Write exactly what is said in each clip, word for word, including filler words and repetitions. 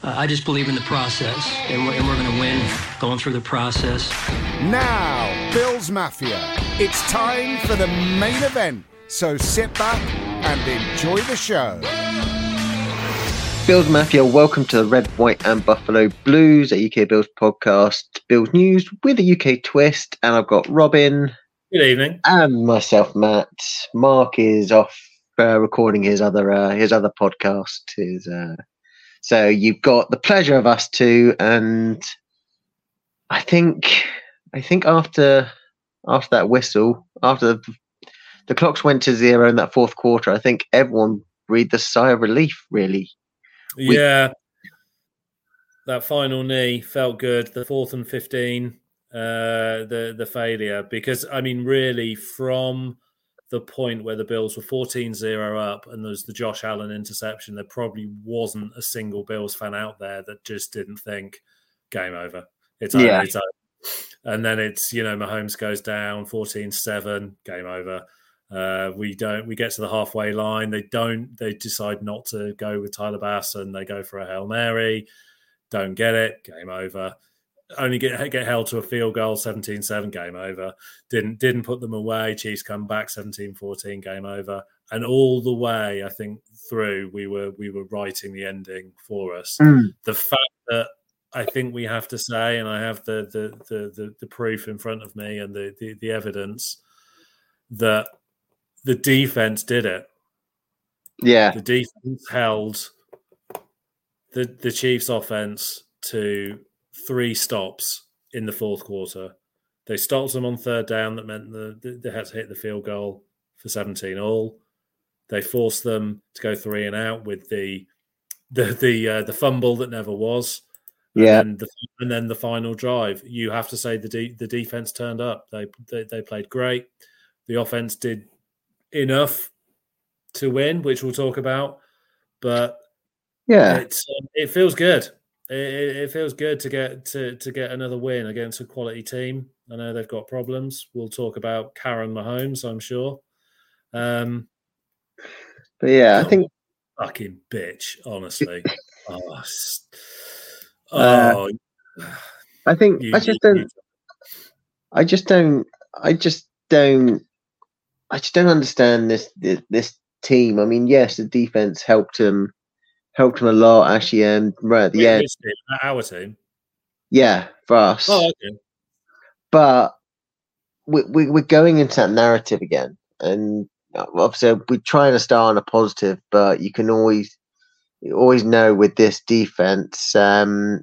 Uh, I just believe in the process, and we're, and we're going to win going through the process. Now, Bills Mafia, it's time for the main event. So sit back and enjoy the show. Bills Mafia, welcome to the Red, White and Buffalo Blues, a U K Bills podcast, Bills news with a U K twist. And I've got Robin. Good evening. And myself, Matt. Mark is off uh, recording his other uh, his other podcast. His, uh... So you've got the pleasure of us two, and I think I think after after that whistle, after the, the clocks went to zero in that fourth quarter, I think everyone breathed a sigh of relief, really. Yeah, we, that final knee felt good. The fourth and fifteen, uh, the the failure, because I mean, really, from the point where the Bills were fourteen zero up and there's the Josh Allen interception, there probably wasn't a single Bills fan out there that just didn't think game over. It's over. Yeah. It's over. And then it's, you know, Mahomes goes down fourteen seven, game over. Uh, we don't. We get to the halfway line. They don't. They decide not to go with Tyler Bass, and they go for a Hail Mary. Don't get it. Game over. Only get get held to a field goal. seventeen seven. Game over. Didn't didn't put them away. Chiefs come back. seventeen fourteen. Game over. And all the way, I think through, we were we were writing the ending for us. Mm. The fact that I think we have to say, and I have the the the the, the proof in front of me and the, the the evidence that the defense did it. Yeah. The defense held the, the Chiefs offense to three stops in the fourth quarter. They stopped them on third down. That meant the, they had to hit the field goal for seventeen all. They forced them to go three and out with the the the, uh, the fumble that never was. Yeah. And then, the, and then the final drive. You have to say the de- the defense turned up. They, they they played great. The offense did enough to win, which we'll talk about, but yeah, it's, it feels good. It, it feels good to get to, to get another win against a quality team. I know they've got problems. We'll talk about Karen Mahomes, I'm sure. Um, but yeah, I think fucking bitch, honestly. oh, uh, oh, I think you, I just you, don't. you, I just don't. I just don't. I just don't understand this, this this team. I mean, yes, the defense helped him, helped him a lot. Actually, um, right at the Wait, end, which team? Our team. yeah, for us. Oh, okay. But we, we we're going into that narrative again, and obviously we're trying to start on a positive, but you can always you always know with this defense, um,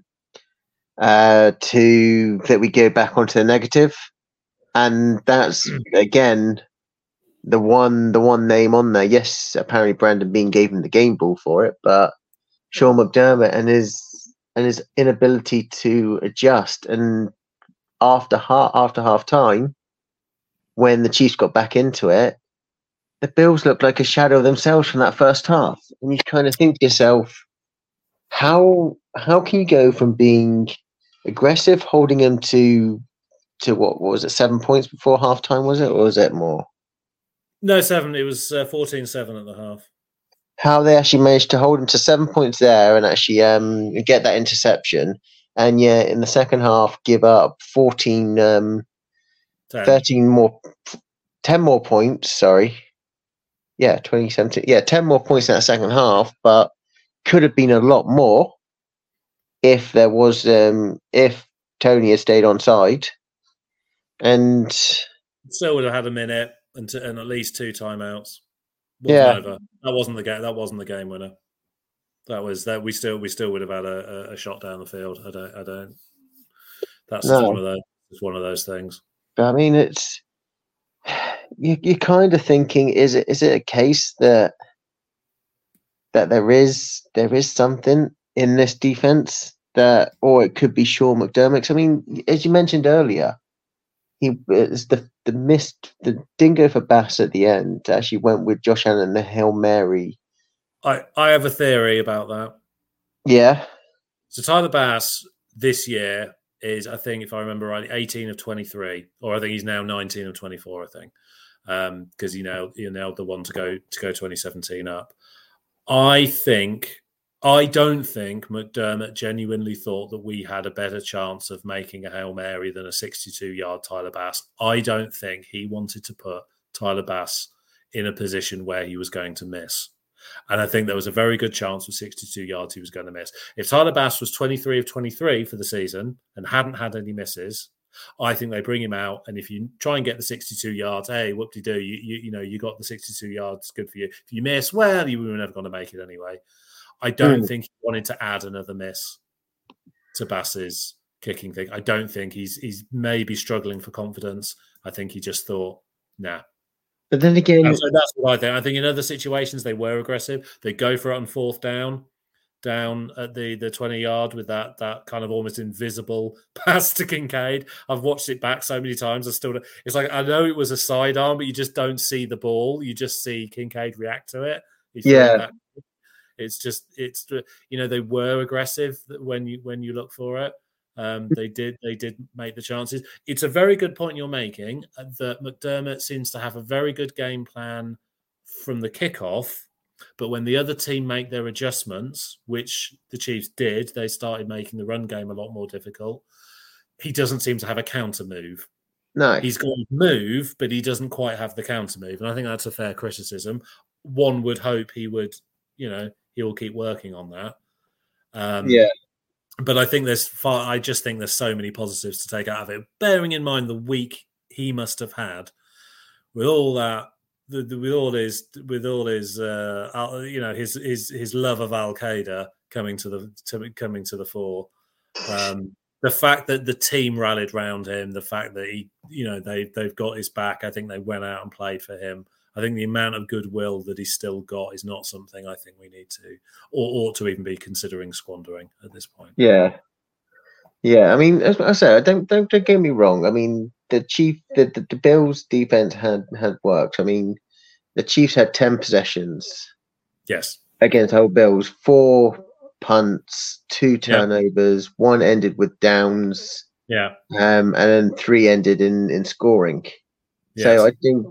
uh, to that we go back onto the negative, and that's again. The one, the one name on there. Yes, apparently Brandon Beane gave him the game ball for it, but Sean McDermott and his and his inability to adjust. And after half after half time, when the Chiefs got back into it, the Bills looked like a shadow of themselves from that first half. And you kind of think to yourself, how how can you go from being aggressive, holding them to to what, what was it, seven points before halftime? Was it, or was it more? No, seven. It was uh, fourteen seven at the half. How they actually managed to hold him to seven points there and actually um, get that interception. And yeah, in the second half, give up fourteen, um, thirteen more, ten more points. Sorry. Yeah, twenty seventeen. Yeah, ten more points in that second half, but could have been a lot more if there was, um, if Tony had stayed on side. And still would have had a minute. And, to, and at least two timeouts. Wasn't yeah, over. That wasn't the game. That wasn't the game winner. That was that. We still we still would have had a, a, a shot down the field. I don't. I don't. That's no. just one of those. It's one of those things. But I mean, it's you. You're kind of thinking: is it is it a case that that there is there is something in this defense that, or it could be Sean McDermott? I mean, as you mentioned earlier. He it's the the missed the dingo for Bass at the end. Actually, went with Josh Allen and the Hail Mary. I, I have a theory about that. Yeah. So Tyler Bass this year is, I think, if I remember right, eighteen of twenty-three, or I think he's now nineteen of twenty-four. I think because um, he nailed he nailed the one to go to go twenty seventeen up. I think I don't think McDermott genuinely thought that we had a better chance of making a Hail Mary than a sixty-two-yard Tyler Bass. I don't think he wanted to put Tyler Bass in a position where he was going to miss. And I think there was a very good chance with sixty-two yards he was going to miss. If Tyler Bass was twenty-three of twenty-three for the season and hadn't had any misses, I think they bring him out. And if you try and get the sixty-two yards, hey, whoop-de-doo, you, you, you know, you got the sixty-two yards, good for you. If you miss, well, you were never going to make it anyway. I don't mm. think he wanted to add another miss to Bass's kicking thing. I don't think he's he's maybe struggling for confidence. I think he just thought, nah. But then again... And so that's what I think. I think in other situations, they were aggressive. They go for it on fourth down, down at the the twenty-yard with that that kind of almost invisible pass to Kincaid. I've watched it back so many times. I still... It's like, I know it was a sidearm, but you just don't see the ball. You just see Kincaid react to it. Yeah. It's just, it's, you know, they were aggressive when you when you look for it. Um, they did they did make the chances. It's a very good point you're making that McDermott seems to have a very good game plan from the kickoff, but when the other team make their adjustments, which the Chiefs did, they started making the run game a lot more difficult. He doesn't seem to have a counter move. No. He's got a move, but he doesn't quite have the counter move. And I think that's a fair criticism. One would hope he would, you know, he'll keep working on that. Um, yeah. But I think there's far, I just think there's so many positives to take out of it. Bearing in mind the week he must have had with all that, the, the, with all his, with all his, uh, al, you know, his his his love of Al Qaeda coming to the to, coming to the fore. Um, the fact that the team rallied round him, the fact that he, you know, they they've got his back. I think they went out and played for him. I think the amount of goodwill that he's still got is not something I think we need to, or ought to even be considering squandering at this point. Yeah, yeah. I mean, as I said, don't don't, don't get me wrong. I mean, the Chief, the, the, the Bills' defense had had worked. I mean, the Chiefs had ten possessions. Yes. Against the whole Bills, four punts, two turnovers, yeah. one ended with downs. Yeah. Um, and then three ended in in scoring. Yes. So I think.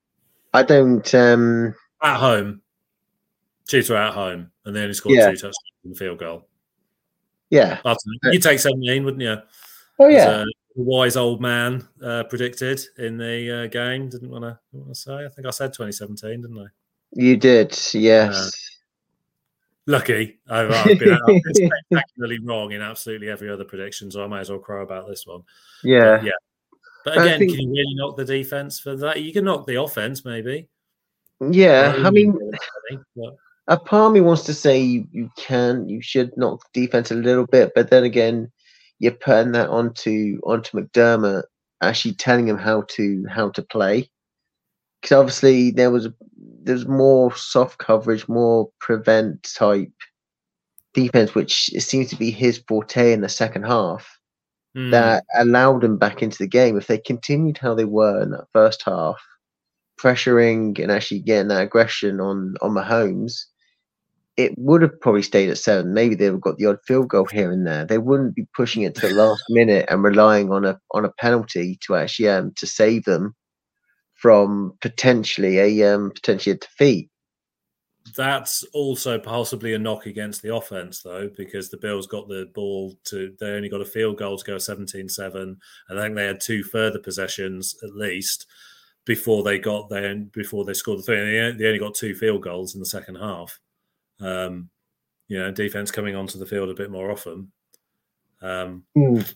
I don't. Um, at home, Chiefs were at home, and they only scored yeah. two touchdowns in the field goal. Yeah, you take seventeen, wouldn't you? Oh yeah, as a wise old man uh, predicted in the uh, game. Didn't want to. Want to say? I think I said twenty seventeen, didn't I? You did, yes. Uh, lucky. I've, I've been, I've been spectacularly wrong in absolutely every other prediction, so I might as well crow about this one. Yeah, but, yeah. But again, think, can you really knock the defense for that? You can knock the offense, maybe. Yeah, I mean, but, a part of me wants to say you, you can, you should knock the defense a little bit, but then again, you're putting that onto onto McDermott, actually telling him how to how to play. Because obviously there was there's more soft coverage, more prevent type defense, which seems to be his forte in the second half. Mm. That allowed them back into the game. If they continued how they were in that first half, pressuring and actually getting that aggression on, on Mahomes, it would have probably stayed at seven. Maybe they would have got the odd field goal here and there. They wouldn't be pushing it to the last minute and relying on a on a penalty to actually um to save them from potentially a um potentially a defeat. That's also possibly a knock against the offense, though, because the Bills got the ball to, they only got a field goal to go seventeen seven. And I think they had two further possessions at least before they got there, before they scored the three. And they only got two field goals in the second half. Um, you know, defense coming onto the field a bit more often. Um, mm.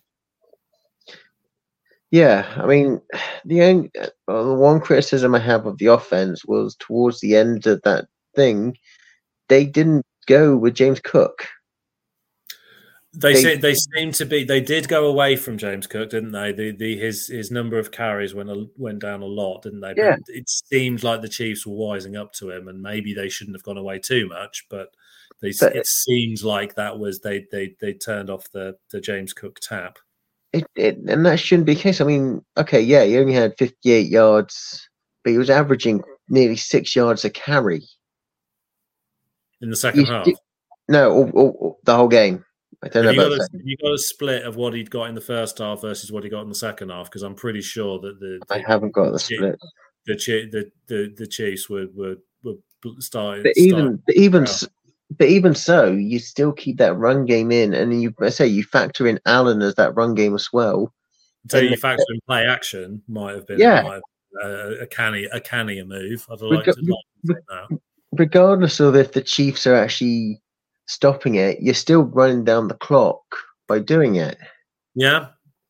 Yeah, I mean, the only uh, the one criticism I have of the offense was towards the end of that thing, they didn't go with James Cook. They they, se- they seem to be. They did go away from James Cook, didn't they? The the his his number of carries went a, went down a lot, didn't they? Yeah. But it seemed like the Chiefs were wising up to him, and maybe they shouldn't have gone away too much. But they but it seems like that was they they they turned off the the James Cook tap. It, it and that shouldn't be the case. I mean, okay, yeah, he only had fifty-eight yards, but he was averaging nearly six yards a carry. In the second you, half? No, all, all, all, the whole game. I don't have know you about got a, you got a split of what he'd got in the first half versus what he got in the second half? Because I'm pretty sure that the, the I haven't got the split. The the the, the Chiefs were were, were starting. But even starting even but even so, you still keep that run game in, and you I say you factor in Allen as that run game as well. So And you factor in play action might have been Yeah. might have been a, a canny a cannier move. I'd Reg- like to like to reg- think that. regardless of if the Chiefs are actually stopping it, you're still running down the clock by doing it. Yeah,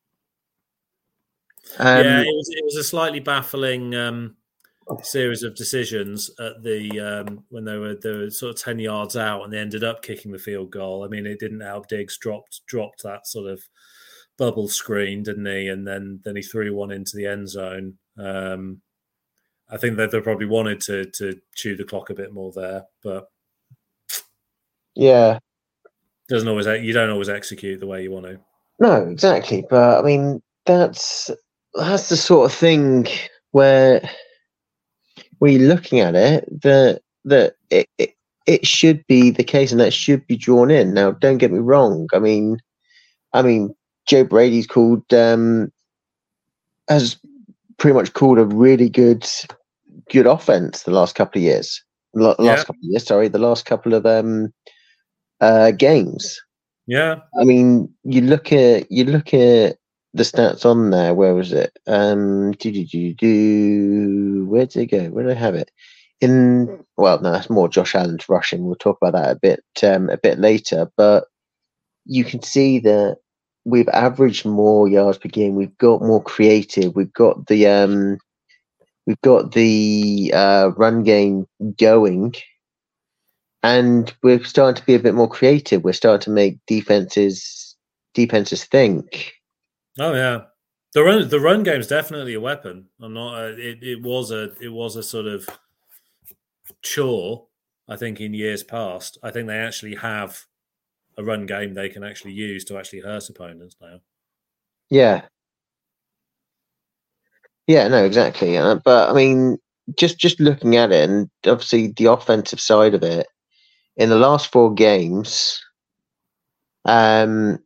Um, yeah. It was it was a slightly baffling um, series of decisions at the um, when they were they were sort of ten yards out and they ended up kicking the field goal. I mean, it didn't help. Diggs dropped dropped that sort of bubble screen, didn't he? And then then he threw one into the end zone. Um, I think that they probably wanted to to chew the clock a bit more there, but yeah, doesn't always you don't always execute the way you want to. no, exactly. But I mean, that's that's the sort of thing where we're looking at it that that it, it it should be the case, and that should be drawn in. Now, don't get me wrong. I mean, I mean, Joe Brady's called um, has pretty much called a really good good offense the last couple of years. L- last Yeah. couple of years, sorry, the last couple of um, uh, games. Yeah, I mean, you look at you look at the stats on there. Where was it? Um, do do do do. Where did it go? Where did I have it? In well, no, that's more Josh Allen's rushing. We'll talk about that a bit um, a bit later. But you can see that we've averaged more yards per game. We've got more creative. We've got the um, we've got the uh, run game going. And we're starting to be a bit more creative. We're starting to make defenses defenses think. oh yeah. The run the run game's definitely a weapon. I'm not. Uh, it it was a it was a sort of chore. I think in years past, I think they actually have a run game they can actually use to actually hurt opponents now. Yeah, yeah, no, exactly. Uh, but I mean, just just looking at it, and obviously the offensive side of it, in the last four games, um,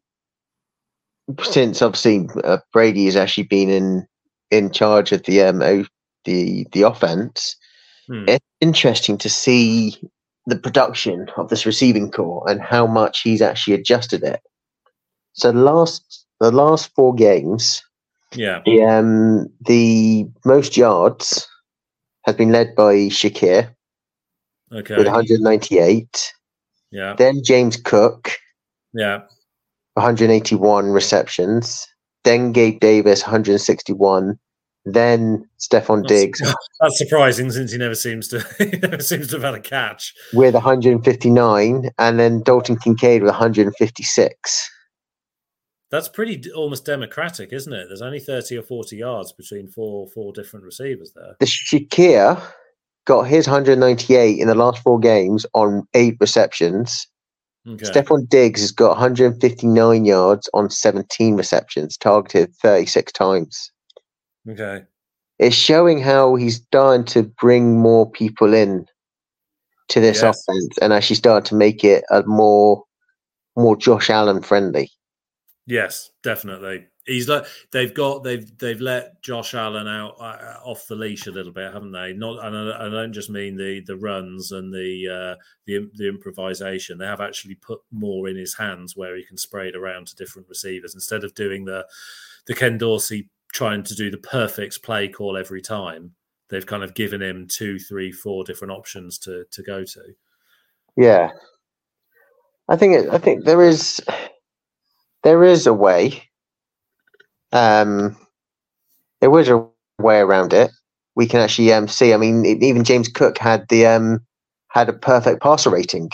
since obviously uh, Brady has actually been in in charge of the um o- the the offense, Hmm. it's interesting to see the production of this receiving core and how much he's actually adjusted it. So the last the last four games, Yeah. the um the most yards has been led by Shakir Okay. with one hundred ninety-eight. Yeah. Then James Cook, Yeah. one hundred eighty-one receptions. Then Gabe Davis, one hundred sixty-one. Then Stephon That's, Diggs that's surprising since he never seems to he never seems to have had a catch. with one hundred fifty-nine, and then Dalton Kincaid with one hundred fifty-six. That's pretty d- almost democratic, isn't it? There's only thirty or forty yards between four four different receivers there. The Shakir got his one hundred ninety-eight in the last four games on eight receptions. Okay. Stephon Diggs has got one hundred fifty-nine yards on seventeen receptions, targeted thirty-six times. Okay. It's showing how he's starting to bring more people in to this Yes. offense and actually start to make it a more more Josh Allen friendly. Yes, definitely. He's like they've got they've they've let Josh Allen out uh, off the leash a little bit, haven't they? Not, and I, I don't just mean the the runs and the uh, the the improvisation. They have actually put more in his hands where he can spray it around to different receivers instead of doing the the Ken Dorsey trying to do the perfect play call every time. They've kind of given him two, three, four different options to to go to. Yeah, I think it, I think there is there is a way. Um, there was a way around it. We can actually um, see. I mean, even James Cook had the um, had a perfect passer rating.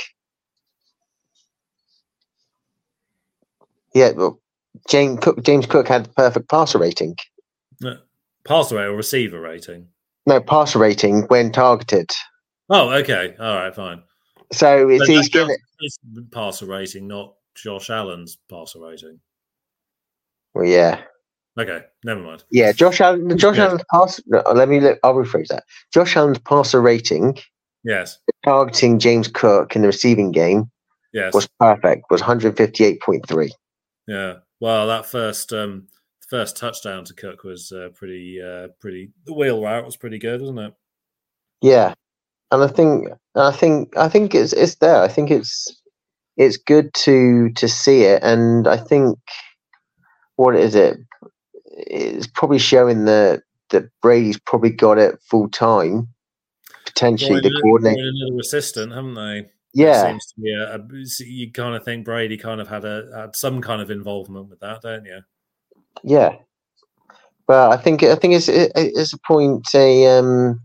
Yeah, well, James Cook James Cook had the perfect passer rating. Uh, Passer rate or receiver rating? No, passer rating when targeted. Oh, okay. All right, fine. So it's But he's that given counts as passer rating, not Josh Allen's passer rating. Well, yeah, Okay, never mind. yeah. Josh Allen, Josh Good. Allen's pass. No, let me. Look, I'll rephrase that. Josh Allen's passer rating Yes, targeting James Cook in the receiving game yes, was perfect. Was one hundred fifty-eight point three. yeah. Well, that first um, first touchdown to Cook was uh, pretty, uh, pretty. The wheel route was pretty good, wasn't it? Yeah, and I think I think I think it's it's there. I think it's it's good to to see it, and I think what is it? It's probably showing that that Brady's probably got it full time. Potentially, the coordinator, another assistant, haven't they? Yeah, it seems to be a, a, you kind of think Brady kind of had a had some kind of involvement with that, don't you? Yeah, but I think I think it's it, it's a point a um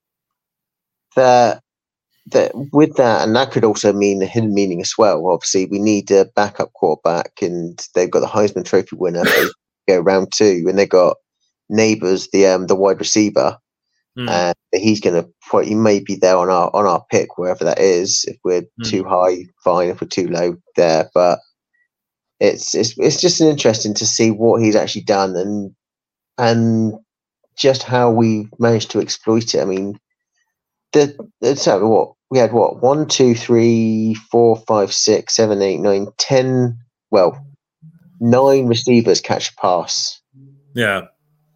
that that with that, and that could also mean a hidden meaning as well. Obviously, we need a backup quarterback, and they've got the Heisman Trophy winner. They go round two, and they got Neighbors, the um the wide receiver. Mm. Uh, he's going to he may be there on our on our pick wherever that is. If we're mm. too high, fine. If we're too low, there. But it's it's it's just interesting to see what he's actually done and and just how we managed to exploit it. I mean, the, the so what we had what one, two, three, four, five, six, seven, eight, nine, ten. Well, nine receivers catch a pass. Yeah.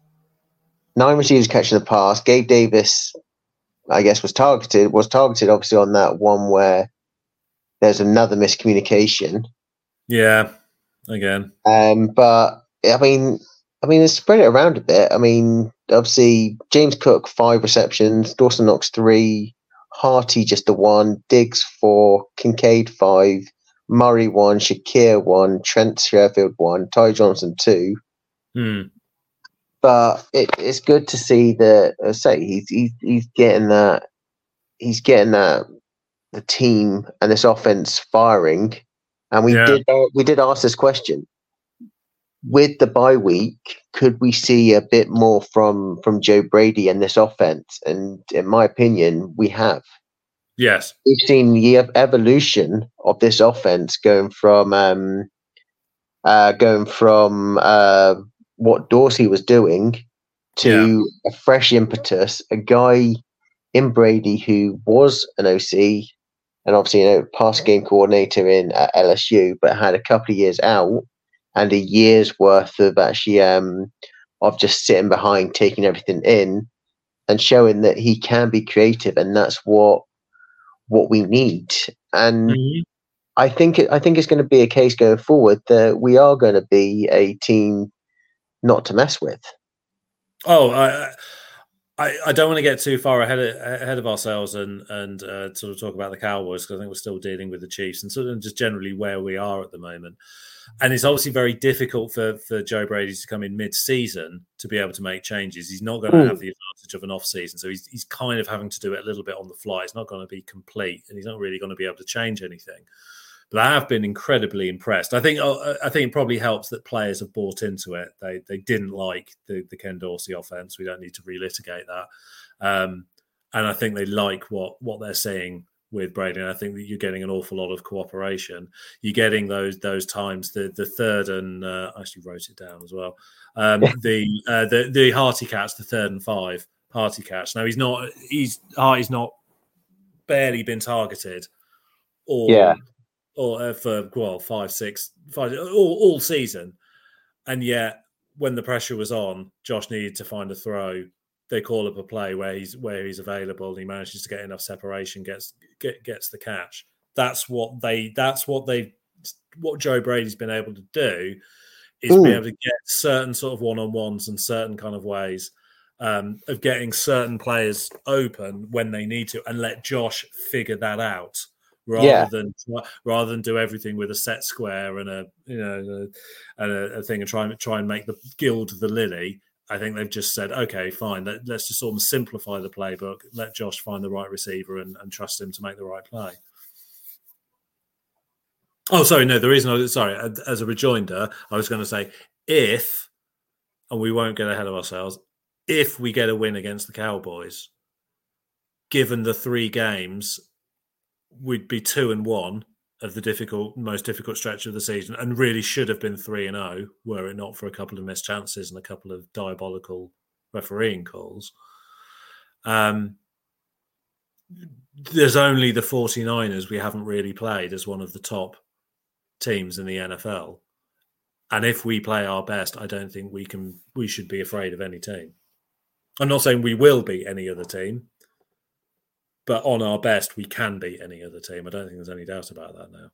Nine receivers catching the pass. Gabe Davis, I guess, was targeted. Was targeted obviously on that one where there's another miscommunication. Yeah, again. Um, but I mean, I mean, it's spread it around a bit. I mean, obviously James Cook five receptions, Dawson Knox three, Harty just the one, Diggs four, Kincaid five, Murray one, Shakir one, Trent Sherfield one, Ty Johnson two. Hmm. But it, it's good to see that. I say he's, he's he's getting that. He's getting that the team and this offense firing. And we yeah. did uh, we did ask this question with the bye week. Could we see a bit more from from Joe Brady and this offense? And in my opinion, we have. Yes, we've seen the evolution of this offense going from um, uh, going from. Uh, what Dorsey was doing to yeah. a fresh impetus, a guy in Brady who was an O C and obviously, you know, pass game coordinator in at L S U, but had a couple of years out and a year's worth of actually um, of just sitting behind, taking everything in and showing that he can be creative. And that's what what we need. And mm-hmm. I think it, I think it's going to be a case going forward that we are going to be a team not to mess with. Oh, I, I, I don't want to get too far ahead of, ahead of ourselves and and uh, sort of talk about the Cowboys because I think we're still dealing with the Chiefs and sort of just generally where we are at the moment. And it's obviously very difficult for, for Joe Brady to come in mid-season to be able to make changes. He's not going to mm. have the advantage of an off-season, so he's he's kind of having to do it a little bit on the fly. It's not going to be complete, and he's not really going to be able to change anything. But I have been incredibly impressed. I think I think it probably helps that players have bought into it. They they didn't like the, the Ken Dorsey offense. We don't need to relitigate that. Um, and I think they like what what they're seeing with Brady. And I think that you're getting an awful lot of cooperation. You're getting those those times, the the third and uh, I actually wrote it down as well. Um, the uh, the the Harty catch, the third and five Harty catch. Now he's not he's Harty's not barely been targeted. Or yeah. Or uh, for well, five, six, five, all, all season, and yet when the pressure was on, Josh needed to find a throw. They call up a play where he's where he's available, and he manages to get enough separation, gets get, gets the catch. That's what they. That's what they. What Joe Brady's been able to do is Ooh. be able to get certain sort of one on ones and certain kind of ways um, of getting certain players open when they need to, and let Josh figure that out. Rather yeah. than rather than do everything with a set square and a you know a, and a, a thing and try and try and make the gild the lily, I think they've just said, okay, fine, let, let's just sort of simplify the playbook, let Josh find the right receiver and, and trust him to make the right play. Oh, sorry, no, the reason I was sorry as a rejoinder, I was going to say if, and we won't get ahead of ourselves, if we get a win against the Cowboys, given the three games. We'd be two and one of the difficult, most difficult stretch of the season, and really should have been three and zero were it not for a couple of missed chances and a couple of diabolical refereeing calls. Um, there's only the 49ers we haven't really played as one of the top teams in the N F L, and if we play our best, I don't think we can. We should be afraid of any team. I'm not saying we will beat any other team. but on our best, we can beat any other team. I don't think there's any doubt about that now.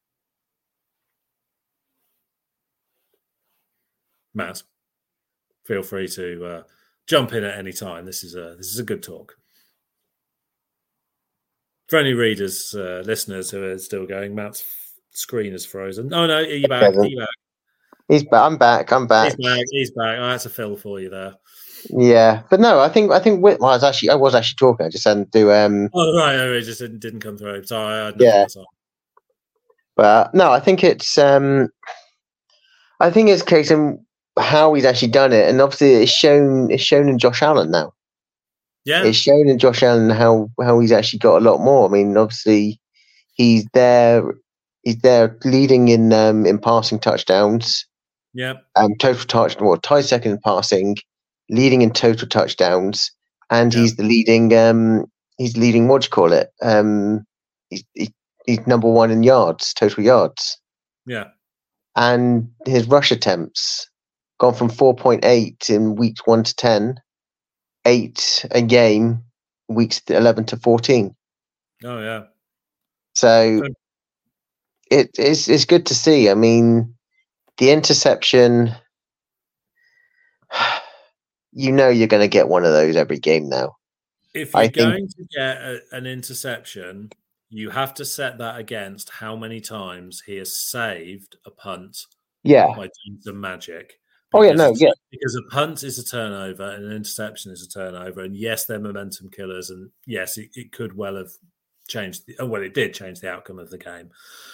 Matt, feel free to uh, jump in at any time. This is a this is a good talk. For any readers, uh, listeners who are still going, Matt's screen is frozen. Oh no, are you back? Are you back? He's back. I'm back. I'm back. He's back. He's back. I had to fill for you there. Yeah, but no, I think I think Whit well, I was actually I was actually talking. I just hadn't do um. Oh right, oh, it just didn't, didn't come through. Sorry, I had yeah. But no, I think it's um. I think it's a case of how he's actually done it, and obviously it's shown it's shown in Josh Allen now. Yeah, it's shown in Josh Allen how how he's actually got a lot more. I mean, obviously he's there. He's there leading in um in passing touchdowns. Yeah. Um, total touch, well, tied second in passing, leading in total touchdowns, and Yeah. he's the leading. Um, he's leading. What do you call it? Um, he's he, he's number one in yards, total yards. Yeah. And his rush attempts gone from four point eight in weeks one to ten, eight a game, weeks eleven to fourteen. Oh yeah. So Good. it is it's good to see. I mean, the interception. You know you're going to get one of those every game now. If you're I think- going to get a, an interception, you have to set that against how many times he has saved a punt Yeah. by doing some magic. Oh yeah, Because no, a- yeah. Because a punt is a turnover and an interception is a turnover. And yes, they're momentum killers. And yes, it, it could well have changed. The, oh, well, it did change the outcome of the game.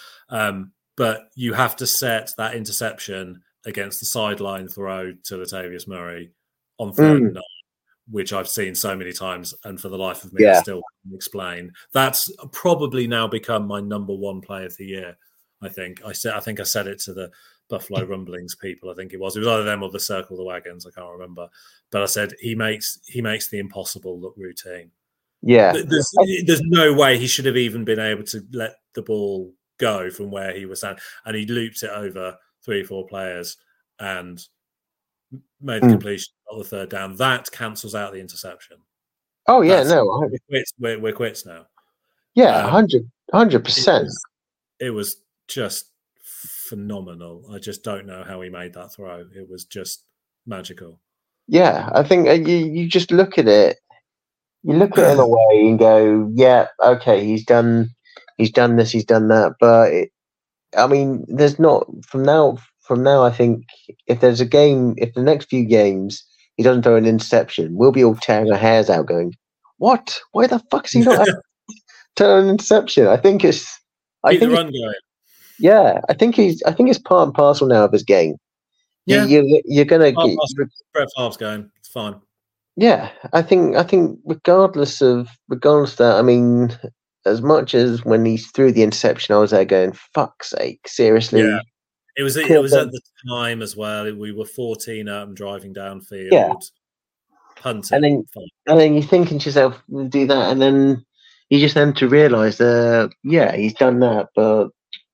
Um, but you have to set that interception against the sideline throw to Latavius Murray on third Mm. and nine, which I've seen so many times, and for the life of me, Yeah. I still can't explain. That's probably now become my number one play of the year. I think I said. I think I said it to the Buffalo Rumblings people. I think it was. It was either them or the Circle the Wagons. I can't remember. But I said he makes he makes the impossible look routine. Yeah. There's, there's no way he should have even been able to let the ball go from where he was standing, and he looped it over three, four players and made the Mm. completion on the third down. That cancels out the interception. Oh yeah, That's- no, We're quits, we're, we're quits now. yeah, Um, hundred, hundred It percent. was, it was just phenomenal. I just don't know how he made that throw. It was just magical. Yeah, I think uh, you you just look at it, you look at it in a way and go, yeah, okay, he's done, he's done this, he's done that, but it, I mean, there's not from now. From now, I think if there's a game, if the next few games he doesn't throw an interception, we'll be all tearing our hairs out, going, "What? Why the fuck is he not throwing an interception?" I think it's, I Keep the think, run going. yeah, I think he's, I think it's part and parcel now of his game. Yeah. you, you, you're gonna, Part and get, parcel. Brett Favre's going. It's fine. yeah. I think, I think regardless of, regardless of that, I mean, as much as when he threw the interception, I was there going, "Fuck's sake, seriously." Yeah. It was. It Cool, was then. at the time as well. We were fourteen up and driving downfield. Yeah. Punting. And then- Fine. And then you're thinking to yourself, do that, and then you just then to realise that, yeah, he's done that, but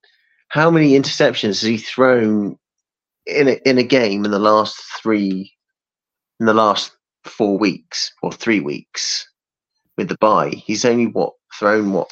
how many interceptions has he thrown in a, in a game in the last three, in the last four weeks or three weeks with the bye? He's only what thrown what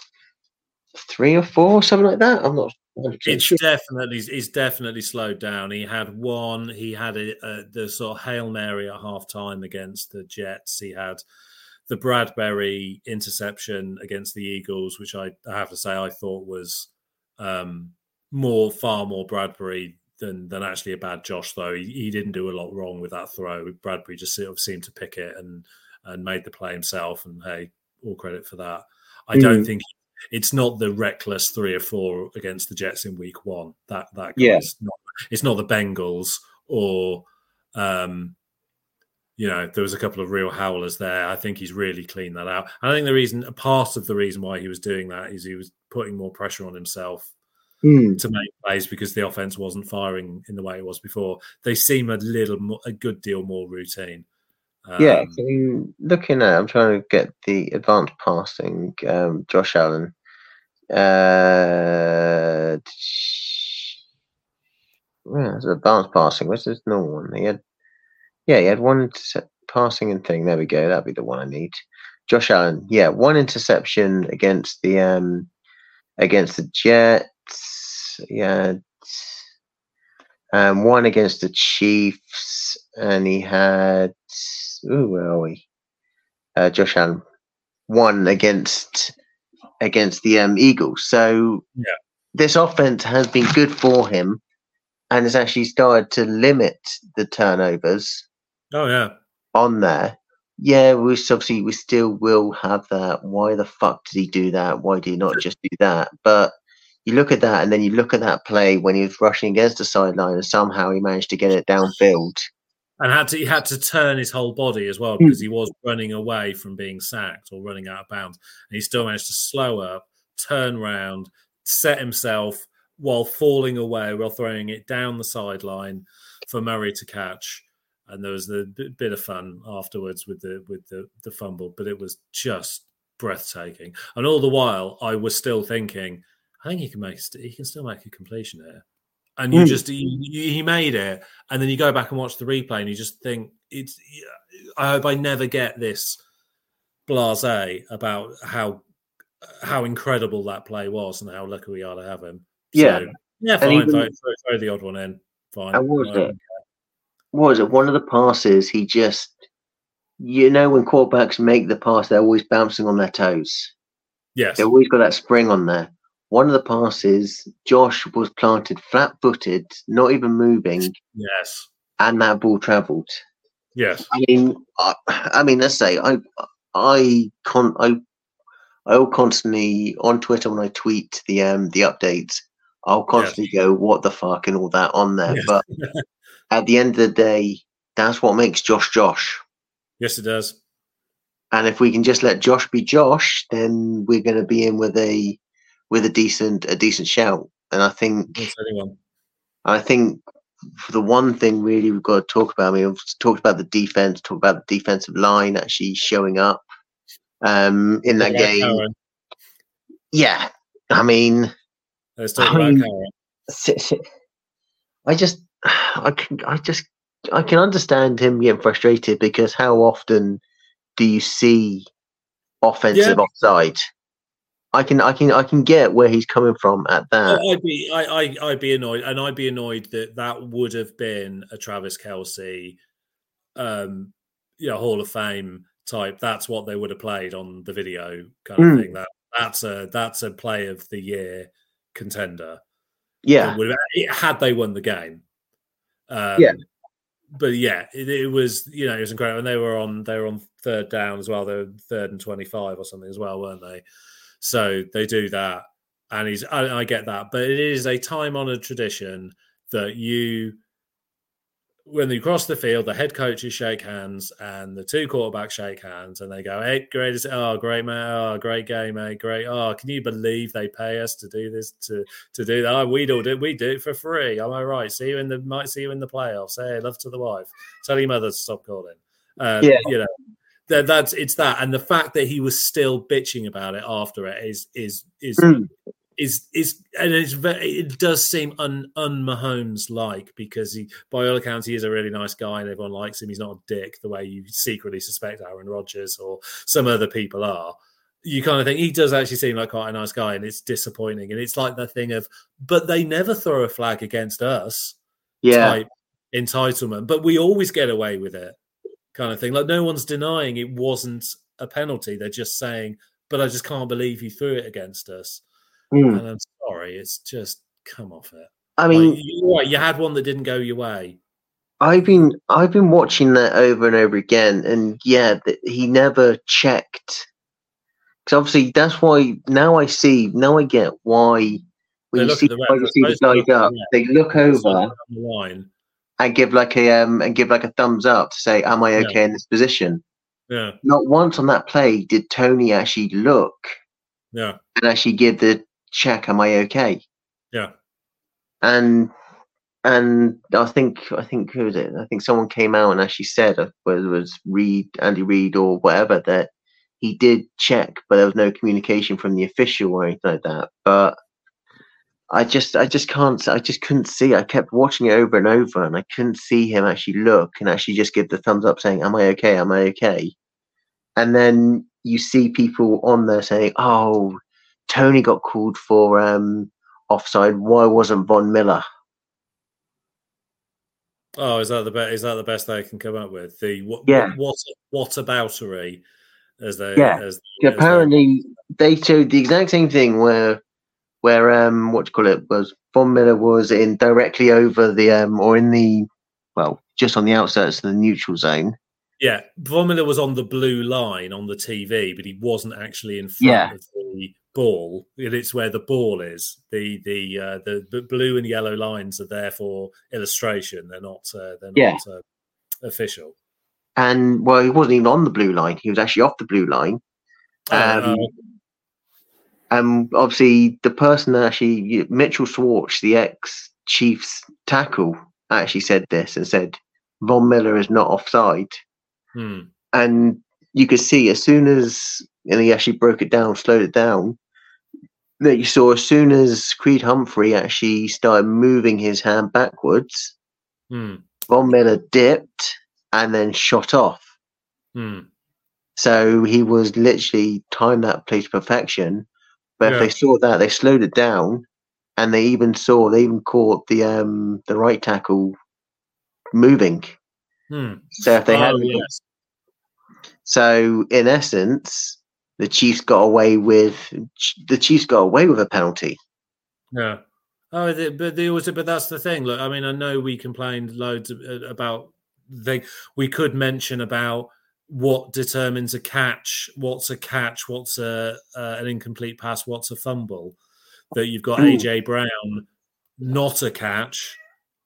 three or four, something like that. I'm not. one hundred percent It's sure. definitely it's definitely slowed down. He had one. He had a, a, the sort of Hail Mary at half time against the Jets. He had the Bradbury interception against the Eagles, which I, I have to say I thought was um, more far more Bradbury than than actually a bad Josh. Though he, he didn't do a lot wrong with that throw. Bradbury just sort of seemed to pick it and and made the play himself. And hey, all credit for that. I don't Mm. think. It's not the reckless three or four against the Jets in week one. That that Yeah. guy's not. It's not the Bengals or, um, you know, there was a couple of real howlers there. I think he's really cleaned that out. I think the reason, a part of the reason why he was doing that is he was putting more pressure on himself Mm. to make plays because the offense wasn't firing in the way it was before. They seem a little, more, a good deal more routine. Um, Yeah, I mean, looking at, I'm trying to get the advanced passing. Um, Josh Allen. Uh, yeah, it's advanced passing. What's his normal one? He had, yeah, he had one set passing and thing. There we go. That'd be the one I need. Josh Allen, yeah, one interception against the um against the Jets, yeah, um, one against the Chiefs, and he had ooh, where are we? Uh, Josh Allen, one against against the um, Eagles. So Yeah. this offense has been good for him, and has actually started to limit the turnovers Oh yeah. on there. Yeah, we obviously we still will have that. Why the fuck did he do that? Why did he not just do that? But you look at that, and then you look at that play when he was rushing against the sideline, and somehow he managed to get it downfield. And had to he had to turn his whole body as well because he was running away from being sacked or running out of bounds, and he still managed to slow up, turn round, set himself while falling away, while throwing it down the sideline for Murray to catch. And there was the bit of fun afterwards with the with the, the fumble, but it was just breathtaking. And all the while, I was still thinking, I think he can make he can still make a completion here. And you mm. just he, he made it, and then you go back and watch the replay, and you just think it's. I hope I never get this blasé about how how incredible that play was and how lucky we are to have him. Yeah, so, yeah, fine. Even, throw, throw, throw the odd one in. Fine. And what was it? What was it? One of the passes, he just, you know, when quarterbacks make the pass, they're always bouncing on their toes. Yes, they've always got that spring on there. One of the passes, Josh was planted flat-footed, not even moving. Yes, and that ball travelled. Yes, I mean, I, I mean, let's say I, I con, I, I'll constantly on Twitter when I tweet the um the updates, I'll constantly yes. go, "What the fuck" and all that on there. Yes. But at the end of the day, that's what makes Josh Josh. Yes, it does. And if we can just let Josh be Josh, then we're going to be in with a with a decent a decent shout. And I think I think the one thing really we've got to talk about. I mean, we've talked about the defense, talked about the defensive line actually showing up um, in that game. Karen. Yeah, I mean, let's talk I about mean, Karen. I just, I can, I just, I can understand him getting frustrated because how often do you see offensive yeah. offside? I can, I can, I can get where he's coming from at that. I'd be, I, I, I'd be annoyed, and I'd be annoyed that that would have been a Travis Kelce, um, you know, Hall of Fame type. That's what they would have played on the video kind of mm. thing. That that's a that's a play of the year contender. Yeah, would have, had they won the game. Um, yeah. But yeah, it, it was, you know, it was incredible. And they were on they were on third down as well. They were third and twenty-five or something as well, weren't they? So they do that, and he's. I, I get that, but it is a time-honored tradition that you, when you cross the field, the head coaches shake hands and the two quarterbacks shake hands, and they go, "Hey, great! Oh, great man! Oh, great game, mate! Great! Oh, can you believe they pay us to do this? To to do that? Oh, we do it. We do it for free. Am I right? See you in the might see you in the playoffs. Hey, love to the wife. Tell your mother to stop calling. Um, yeah, you know." That, that's it's that, and the fact that he was still bitching about it after it is is is mm. is is and it's very, it does seem un un Mahomes like, because he, by all accounts, he is a really nice guy and everyone likes him. He's not a dick the way you secretly suspect Aaron Rodgers or some other people are. You kind of think he does actually seem like quite a nice guy, and it's disappointing. And it's like the thing of, but they never throw a flag against us. Yeah, type entitlement, but we always get away with it. Kind of thing. Like, no one's denying it wasn't a penalty. They're just saying, but I just can't believe you threw it against us. Mm. And I'm sorry, it's just, come off it. I mean, like, you're right, you had one that didn't go your way. I've been I've been watching that over and over again, and yeah, the, he never checked. Because obviously, that's why now I see, now I get why when they you see, the, when you see the guys up, they look over the line. And give like a um and give like a thumbs up to say, "Am I okay yeah. in this position?" Yeah. Not once on that play did Tony actually look. Yeah. And actually give the check, "Am I okay?" Yeah. And and I think I think who was it? I think someone came out and actually said, whether it was Reed, Andy Reid, or whatever, that he did check, but there was no communication from the official or anything like that. But I just, I just can't, I just couldn't see. I kept watching it over and over, and I couldn't see him actually look and actually just give the thumbs up saying, "Am I okay? Am I okay?" And then you see people on there saying, "Oh, Tony got called for um, offside. Why wasn't Von Miller?" Oh, is that the best? Is that the best they can come up with? The what? Yeah. What? What aboutery? As they, Yeah. as, Apparently, as they... they showed the exact same thing where, where um, what do you call it? Was Von Miller was in directly over the um, or in the, well, just on the outskirts of the neutral zone. Yeah, Von Miller was on the blue line on the T V, but he wasn't actually in front Yeah. of the ball. It's where the ball is. The the uh, the, the blue and yellow lines are there for illustration. They're not. Uh, they're not Yeah. uh, official. And well, he wasn't even on the blue line. He was actually off the blue line. Um, Oh, oh. And obviously, the person that actually, Mitchell Schwartz, the ex-Chiefs tackle, actually said this and said, Von Miller is not offside. Hmm. And you could see as soon as, and he actually broke it down, slowed it down, that you saw as soon as Creed Humphrey actually started moving his hand backwards, Hmm. Von Miller dipped and then shot off. Hmm. So he was literally timed that play to perfection. But Yeah. if they saw that, they slowed it down, and they even saw, they even caught the um the right tackle moving. Hmm. So if they Oh, had, yes. so in essence, the Chiefs got away with the Chiefs got away with a penalty. Yeah. Oh, the, but there was, but that's the thing. Look, I mean, I know we complained loads about they. We could mention about what determines a catch, what's a catch, what's a uh, an incomplete pass, what's a fumble. That you've got A J Brown, not a catch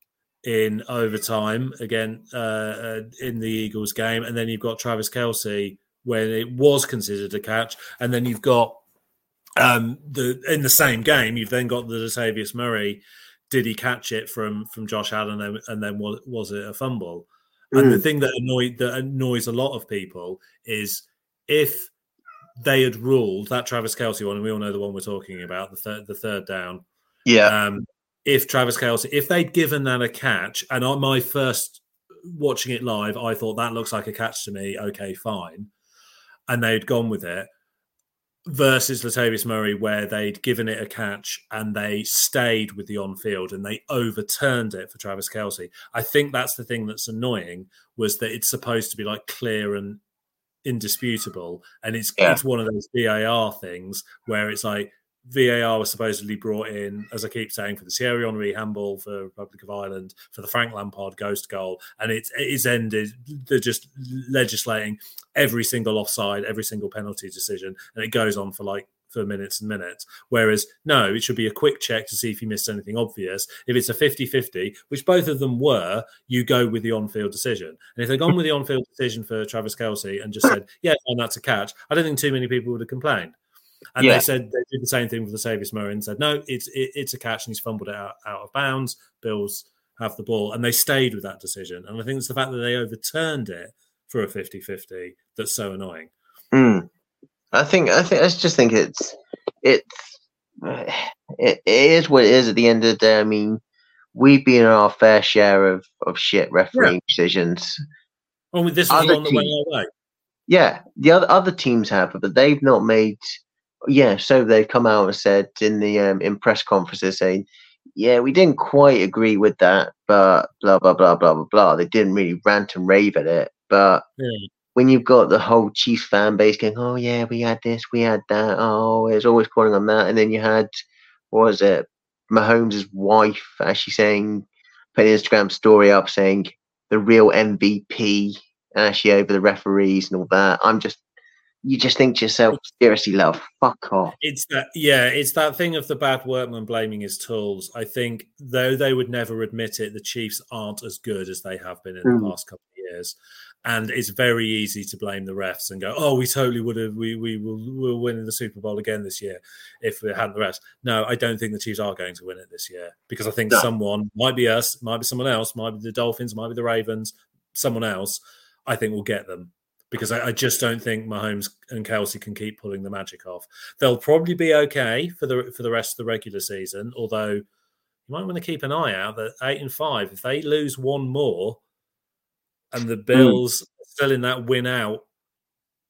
in overtime again uh, uh, in the Eagles game, and then you've got Travis Kelce when it was considered a catch, and then you've got um, the in the same game you've then got the Latavius Murray. Did he catch it from from Josh Allen, and then, and then was, was it a fumble? And Mm. the thing that annoyed that annoys a lot of people is if they had ruled that Travis Kelce one, and we all know the one we're talking about, the third, the third down. Yeah. Um, if Travis Kelce, if they'd given that a catch, and on my first watching it live, I thought that looks like a catch to me. Okay, fine, and they'd gone with it. Versus Latavius Murray, where they'd given it a catch and they stayed with the on-field and they overturned it for Travis Kelce. I think that's the thing that's annoying, was that it's supposed to be like clear and indisputable, and it's Yeah. it's one of those V A R things where it's like V A R was supposedly brought in, as I keep saying, for the Thierry Henry handball for Republic of Ireland, for the Frank Lampard ghost goal, and it's it's ended. They're just legislating every single offside, every single penalty decision, and it goes on for like for minutes and minutes. Whereas no, it should be a quick check to see if you missed anything obvious. If it's a fifty-fifty, which both of them were, you go with the on-field decision. And if they'd gone with the on-field decision for Travis Kelce and just said, yeah, fine, that's a catch, I don't think too many people would have complained. And Yeah. they said they did the same thing with Latavius Murray and said, no, it's it, it's a catch and he's fumbled it out, out of bounds. Bills have the ball. And they stayed with that decision. And I think it's the fact that they overturned it for a fifty-fifty that's so annoying. Mm. I think I think I just think it's it's it, it is what it is at the end of the day. I mean, we've been in our fair share of, of shit refereeing Yeah. decisions. Oh, this was Other one that went teams- our way. Yeah, the other other teams have, but they've not made. Yeah, so they've come out and said in the um, in press conferences saying, "Yeah, we didn't quite agree with that, but blah blah blah blah blah blah." They didn't really rant and rave at it, but Yeah. when you've got the whole Chiefs fan base going, "Oh yeah, we had this, we had that," oh, it's always calling on that, and then you had, what was it, Mahomes' wife actually saying, putting an Instagram story up saying the real M V P actually over the referees and all that. I'm just, you just think to yourself, seriously, love, fuck off. It's that, yeah, it's that thing of the bad workman blaming his tools. I think, though they would never admit it, the Chiefs aren't as good as they have been in Mm. the past couple of years. And it's very easy to blame the refs and go, "Oh, we totally would have. We we will will win in the Super Bowl again this year if we hadn't the refs." No, I don't think the Chiefs are going to win it this year, because I think No. someone, might be us, might be someone else, might be the Dolphins, might be the Ravens, someone else, I think will get them. Because I, I just don't think Mahomes and Kelce can keep pulling the magic off. They'll probably be okay for the for the rest of the regular season, although you might want to keep an eye out that eight and five, if they lose one more and the Bills are still in that win out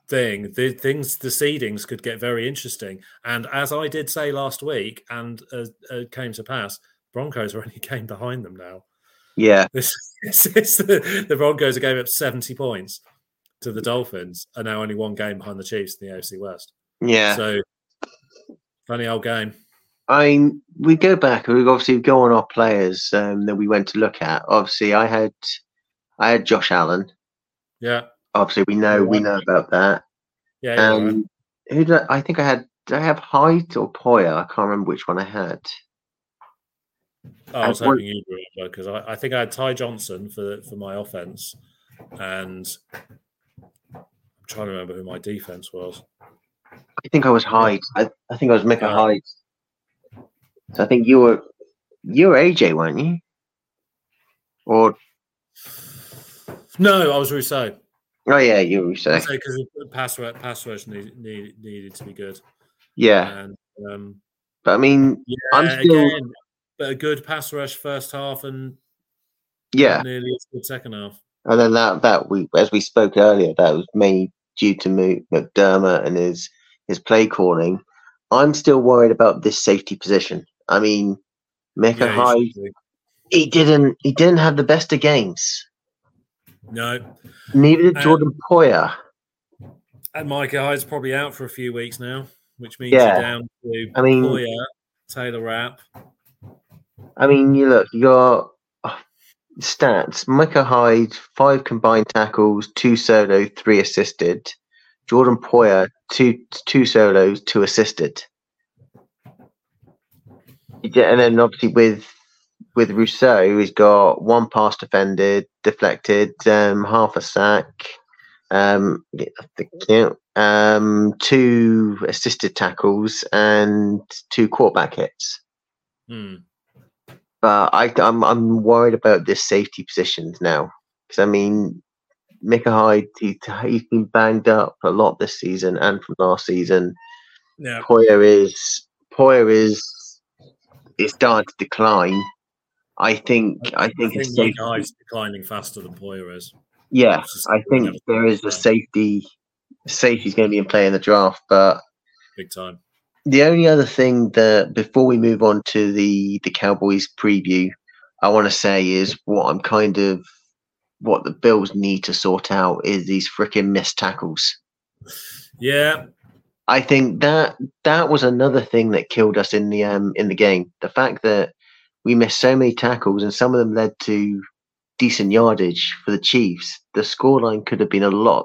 thing, the things, the seedings could get very interesting. And as I did say last week, and uh, uh, came to pass, Broncos are only a game behind them now. Yeah. This, this is the, the Broncos are going up seventy points to the Dolphins, are now only one game behind the Chiefs in the A F C West. Yeah. So, funny old game. I mean, we go back. We obviously go on our players um, that we went to look at. Obviously, I had, I had Josh Allen. Yeah. Obviously, we know Right. we know about that. Yeah. yeah Um, right. who did I, I think I had? Did I have Hyde or Poyer? I can't remember which one I had. Oh, I was and hoping you'd remember because I, I think I had Ty Johnson for for my offense, and I'm trying to remember who my defense was. I think I was Hyde. I, I think I was Micah Uh, Hyde. So I think you were you were A J, weren't you? Or No, I was Rousseau. oh yeah, you were so Because the pass rush, pass rush needed, needed needed to be good. yeah. And um, But I mean, yeah, I'm still again, but a good pass rush first half and yeah. not nearly as good second half. And then that that we as we spoke earlier, that was mainly due to Mo- McDermott and his his play calling. I'm still worried about this safety position. I mean, Micah Yeah, you Hyde, should be. he didn't he didn't have the best of games. No, Neither did Um, Jordan Poyer. and Micah Hyde's probably out for a few weeks now, which means Yeah. you're down to I mean- Poyer, Taylor Rapp. I mean, you look, you got oh, stats. Micah Hyde, five combined tackles, two solo, three assisted. Jordan Poyer, two two solos, two assisted. Yeah, and then obviously with with Rousseau, he's got one pass defended, deflected, um, half a sack, um, um, two assisted tackles, and two quarterback hits. Hmm. But I, I'm I'm worried about this safety positions now because I mean, Micah Hyde, he, he's been banged up a lot this season and from last season. Yeah, Poyer is Poyer is is starting to decline. I think I I think, think a Micah safety, Hyde's declining faster than Poyer is. yeah, Which is I think never- there is a yeah. safety safety's going to be in play in the draft. But Big time. the only other thing that before we move on to the the Cowboys preview, I want to say is what I'm kind of what the Bills need to sort out is these freaking missed tackles. Yeah, I think that that was another thing that killed us in the um in the game. The fact that we missed so many tackles and some of them led to decent yardage for the Chiefs. The scoreline could have been a lot,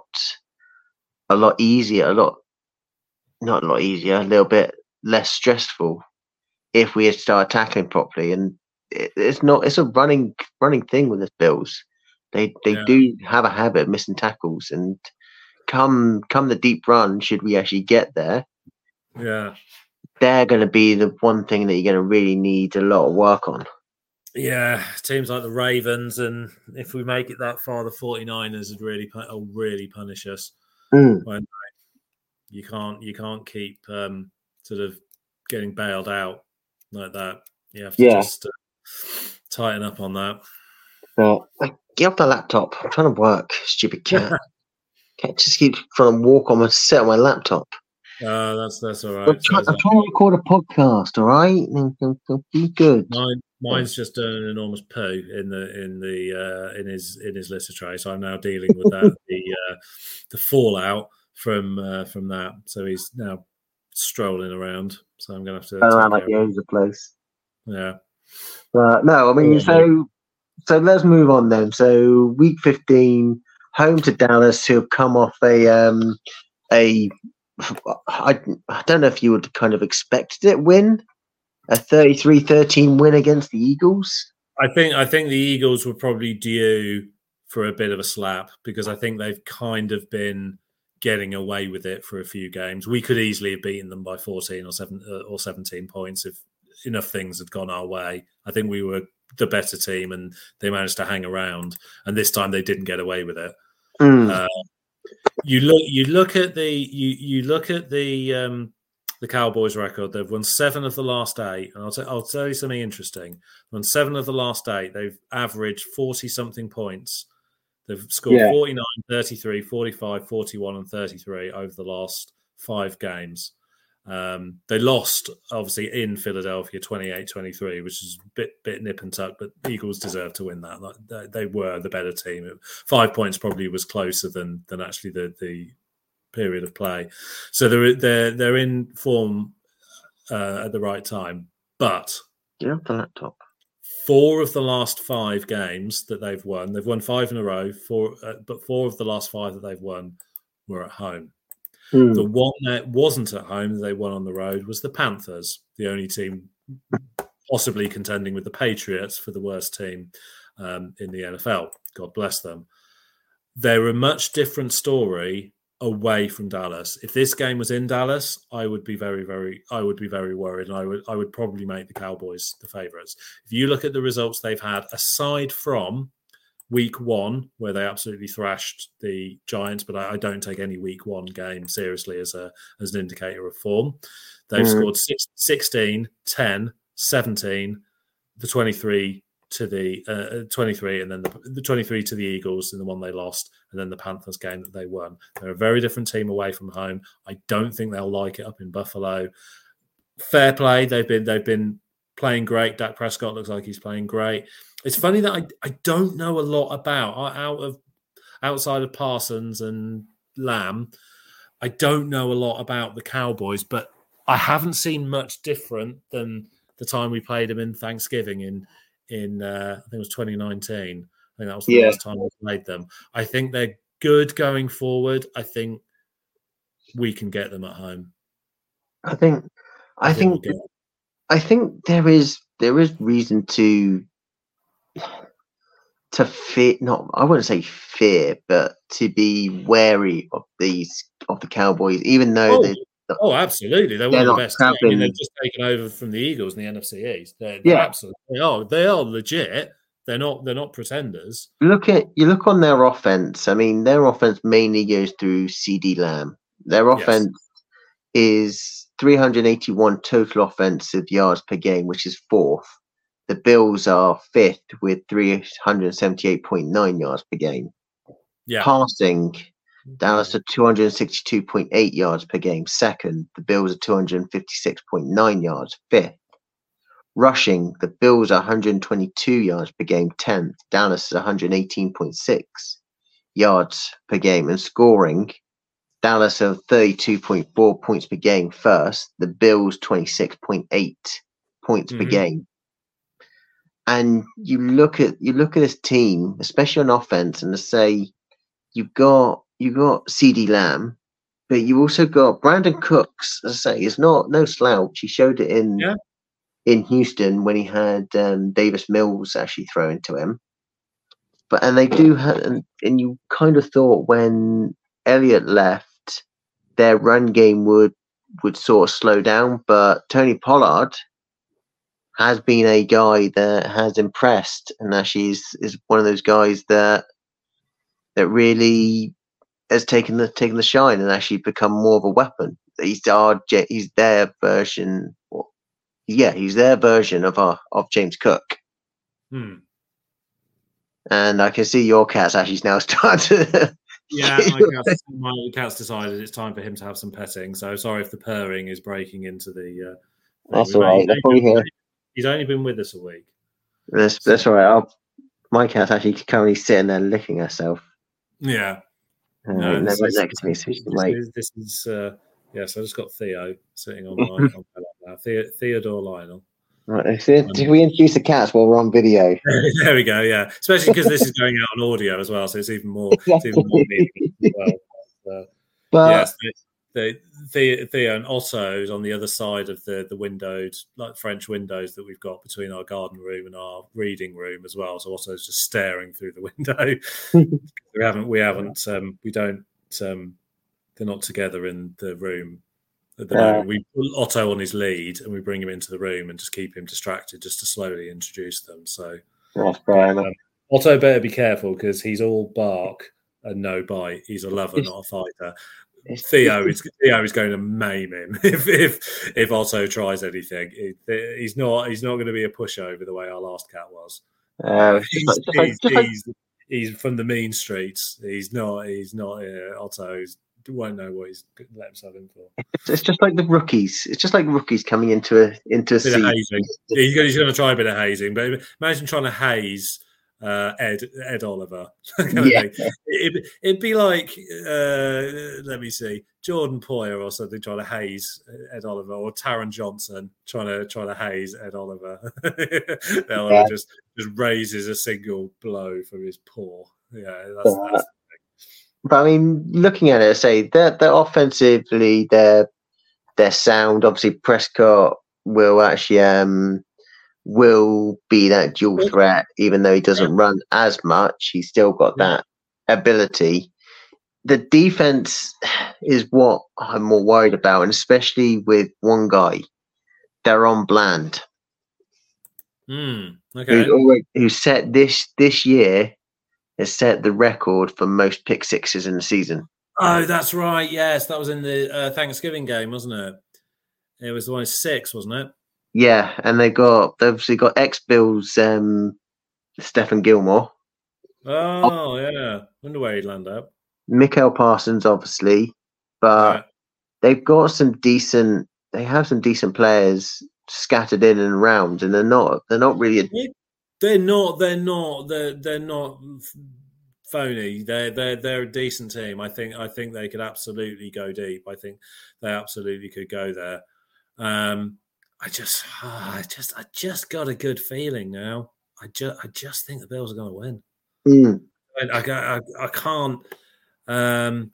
a lot easier, a lot, not a lot easier, a little bit less stressful if we had started tackling properly. And it, it's not, it's a running running thing with the Bills. They they Yeah. do have a habit of missing tackles, and come come the deep run, should we actually get there, yeah, they're going to be the one thing that you're going to really need a lot of work on. yeah. Teams like the Ravens, and if we make it that far, the 49ers would really pu- will really punish us. Mm. When you can't you can't keep um, sort of getting bailed out like that. You have to Yeah. just uh, tighten up on that. But like, get off the laptop. I'm trying to work, stupid cat. Cat just keeps trying to walk on and sit on my laptop. Uh, that's that's all I'm, right. try- So I'm trying to record a podcast, all right? And- and- and Be good. Mine, mine's just done an enormous poo in the in the uh, in his in his litter tray. So I'm now dealing with that the uh, the fallout from uh, from that. So he's now strolling around. So I'm gonna have to. Going around take like care the of ends of the place. it. Yeah. But no, I mean, Yeah, so so let's move on then. So week fifteen, home to Dallas, who have come off a um a I, I don't know if you would kind of expected it win, a thirty-three thirteen win against the Eagles. I think I think the Eagles were probably due for a bit of a slap because I think they've kind of been getting away with it for a few games. We could easily have beaten them by fourteen or seven uh, or seventeen points if enough things had gone our way. I think we were the better team and they managed to hang around. And this time they didn't get away with it. Mm. Uh, you look you look at the you you look at the um, the Cowboys record. They've won seven of the last eight, and I'll, t- I'll tell you something interesting. On seven of the last eight, they've averaged forty something points They've scored Yeah. forty-nine, thirty-three, forty-five, forty-one, and thirty-three over the last five games. Um, they lost, obviously, in Philadelphia twenty-eight twenty-three, which is a bit, bit nip and tuck, but the Eagles deserve to win that. Like, they, they were the better team. Five points probably was closer than than actually the, the period of play. So they're, they're, they're in form uh, at the right time. But Do you have the laptop? four of the last five games that they've won, they've won five in a row, four, uh, but four of the last five that they've won were at home. Mm. The one that wasn't at home that they won on the road was the Panthers, the only team possibly contending with the Patriots for the worst team um, in the N F L. God bless them. They're a much different story away from Dallas. If this game was in Dallas, I would be very, very, I would be very worried, and I would, I would probably make the Cowboys the favourites. If you look at the results they've had, aside from week one, where they absolutely thrashed the Giants, but I, I don't take any week one game seriously as a as an indicator of form. They've mm. scored six, sixteen, ten, seventeen, the twenty-three to the uh, twenty-three, and then the, the twenty-three to the Eagles in the one they lost, and then the Panthers game that they won. They're a very different team away from home. I don't think they'll like it up in Buffalo. Fair play. They've been they've been playing great. Dak Prescott looks like he's playing great. It's funny that I, I don't know a lot about out of outside of Parsons and Lamb. I don't know a lot about the Cowboys, but I haven't seen much different than the time we played them in Thanksgiving in in uh, I think it was twenty nineteen. I think that was the yeah. last time we played them. I think they're good going forward. I think we can get them at home. I think I, I think, think we'll I think there is there is reason to. To fear, not I wouldn't say fear, but to be wary of these of the Cowboys, even though oh, they. Oh, absolutely! They're, they're one of the best. I mean, they've just taken over from the Eagles in the N F C East. They're, they're yeah, absolutely. They are. They are legit. They're not. They're not pretenders. Look at you. Look on their offense. I mean, their offense mainly goes through CeeDee Lamb. Their offense yes. is three hundred eighty-one total offensive yards per game, which is fourth. The Bills are fifth with three hundred seventy-eight point nine yards per game. Yeah. Passing, Dallas are two hundred sixty-two point eight yards per game, second. The Bills are two hundred fifty-six point nine yards, fifth. Rushing, the Bills are one hundred twenty-two yards per game, tenth. Dallas is one hundred eighteen point six yards per game. And scoring, Dallas are thirty-two point four points per game, first. The Bills, twenty-six point eight points mm-hmm. per game. And you look at you look at this team, especially on offense, and to say you've got you got CeeDee Lamb, but you also got Brandon Cooks. As I say, is not no slouch. He showed it in yeah. in Houston when he had um, Davis Mills actually throw into him. But and they do have, and, and you kind of thought when Elliott left, their run game would would sort of slow down. But Tony Pollard has been a guy that has impressed, and actually is, is one of those guys that that really has taken the taken the shine and actually become more of a weapon. He's our he's their version, or, yeah, he's their version of our of James Cook. Hmm. And I can see your cat's actually now starting to. Yeah, my cat's, my cat's decided it's time for him to have some petting. So sorry if the purring is breaking into the. Uh, That's all right. That's all here. He's only been with us a week. That's that's all right. I'll, my cat's actually currently sitting there licking herself. Yeah. Uh, no, this, is, next to me, so this, this is, this is uh, yes. I just got Theo sitting on my on my lap now. Theo, Theodore Lionel. Right. So um, did we introduce the cats while we're on video? There we go. Yeah, especially because this is going out on audio as well, so it's even more. It's even more as well. But, uh, but yes. The, the Theo and Otto's on the other side of the the windowed, like French windows that we've got between our garden room and our reading room as well. So Otto's just staring through the window. we haven't, we haven't, um, we don't. Um, they're not together in the room at the uh, moment. We put Otto on his lead and we bring him into the room and just keep him distracted, just to slowly introduce them. So um, Otto better be careful because he's all bark and no bite. He's a lover, not a fighter. Theo is Theo is going to maim him if if if Otto tries anything. He, he's not he's not going to be a pushover the way our last cat was. Uh, he's, he's, he's, he's from the mean streets. He's not. He's not uh, Otto. He's, won't know what he's let himself in for. It's, it's just like the rookies. It's just like rookies coming into a into a bit of season. hazing. He's going, he's going to try a bit of hazing, but imagine trying to haze uh, Ed Ed Oliver. Yeah. It, it'd be like uh, let me see, Jordan Poyer or something trying to haze Ed Oliver, or Taron Johnson trying to trying to haze Ed Oliver. Ed Oliver Yeah. just just raises a single blow from his paw. Yeah, that's, Yeah. that's But I mean, looking at it, I say they're, they're offensively, they're they're sound. Obviously, Prescott will actually um will be that dual threat, even though he doesn't run as much. He's still got that ability. The defense is what I'm more worried about, and especially with one guy, Daron Bland, mm, okay. who's already, who set this this year has set the record for most pick sixes in the season. Oh, that's right. Yes, that was in the uh, Thanksgiving game, wasn't it? It was the one at six, wasn't it? Yeah, and they got they've obviously got ex-Bills um, Stephen Gilmore, Oh, yeah. Wonder where he'd land up. Mikael Parsons, obviously, but Yeah. they've got some decent. They have some decent players scattered in and around, and they're not they're not really. A, They're not. They're not. They're they're not phony. They're they're they're a decent team. I think. I think they could absolutely go deep. I think they absolutely could go there. Um, I just, I just, I just got a good feeling now. I just, I just think the Bills are going to win. mm, I, I, I, I can't. Um,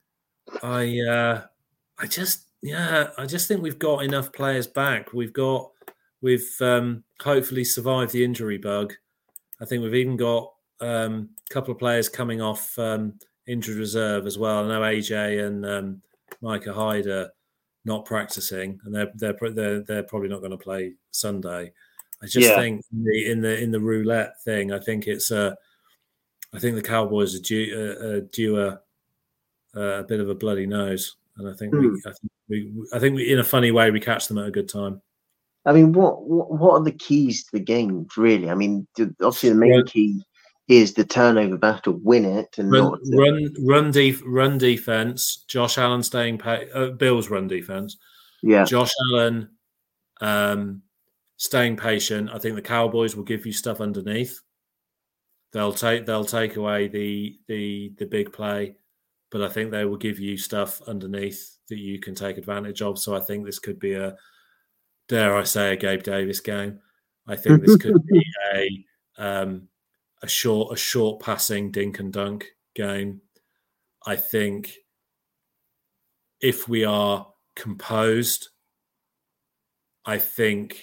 I, uh, I just, yeah, I just think we've got enough players back. We've got, we've um, hopefully survived the injury bug. I think we've even got um, a couple of players coming off um, injured reserve as well. I know A J and um, Micah Hyde are not practicing, and they're they're they're, they're probably not going to play Sunday. I just Yeah. think in the, in the in the roulette thing, I think it's a, I think the Cowboys are due, uh, uh, due a, a bit of a bloody nose, and I think we, Hmm. I think we, I think we, in a funny way, we catch them at a good time. I mean, what, what what are the keys to the game, really? I mean, the- obviously the main Right. key is the turnover battle, win it, and Run, not. run, run, def, run defense. Josh Allen staying. Pa- uh, Bills run defense. Yeah, Josh Allen um, staying patient. I think the Cowboys will give you stuff underneath. They'll take they'll take away the the the big play, but I think they will give you stuff underneath that you can take advantage of. So I think this could be a, dare I say, a Gabe Davis game. I think this could be a um, a short a short passing dink and dunk game. I think if we are composed, I think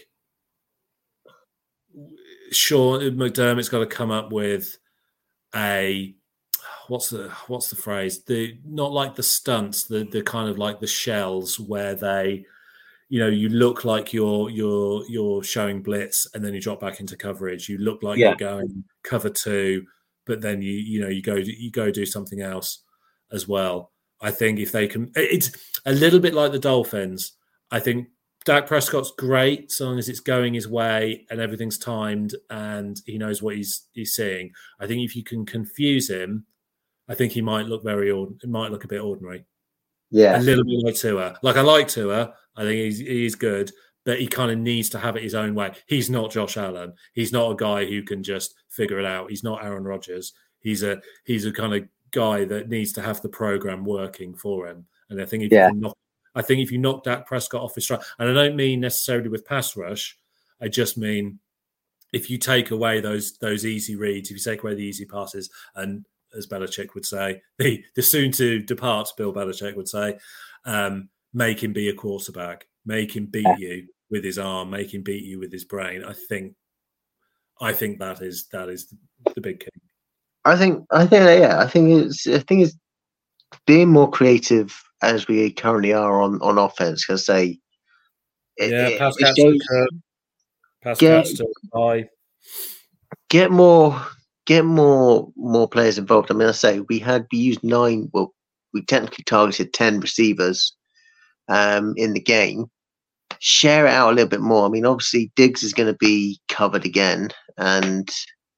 Sean McDermott's got to come up with a what's the what's the phrase? The not like the stunts, the the kind of like the shells where they, you know, you look like you're you're you're showing blitz and then you drop back into coverage. You look like Yeah. you're going cover two, but then you you know you go you go do something else as well. I think if they can, it's a little bit like the Dolphins. I think Dak Prescott's great so long as it's going his way and everything's timed and he knows what he's he's seeing. I think if you can confuse him, I think he might look very ord- it might look a bit ordinary. yeah, A little bit like Tua. Like I like Tua. I think he's he's good, but he kind of needs to have it his own way. He's not Josh Allen. He's not a guy who can just figure it out. He's not Aaron Rodgers. He's a he's a kind of guy that needs to have the program working for him. And I think if Yeah. you can knock, I think if you knock Dak Prescott off his stride, and I don't mean necessarily with pass rush, I just mean if you take away those those easy reads, if you take away the easy passes, and as Belichick would say, the the soon to depart Bill Belichick would say, um, make him be a quarterback, make him beat Yeah. you with his arm, make him beat you with his brain. I think, I think that is that is the big key. I think I think yeah, I think it's I think it's being more creative as we currently are on on offense. Because say, it, Yeah, it- pass it catch shows- to Kirk, pass Get- catch to high. get more get more more players involved. I mean, I say we had we used nine. Well, we technically targeted ten receivers um, in the game. Share it out a little bit more. I mean, obviously Diggs is going to be covered again, and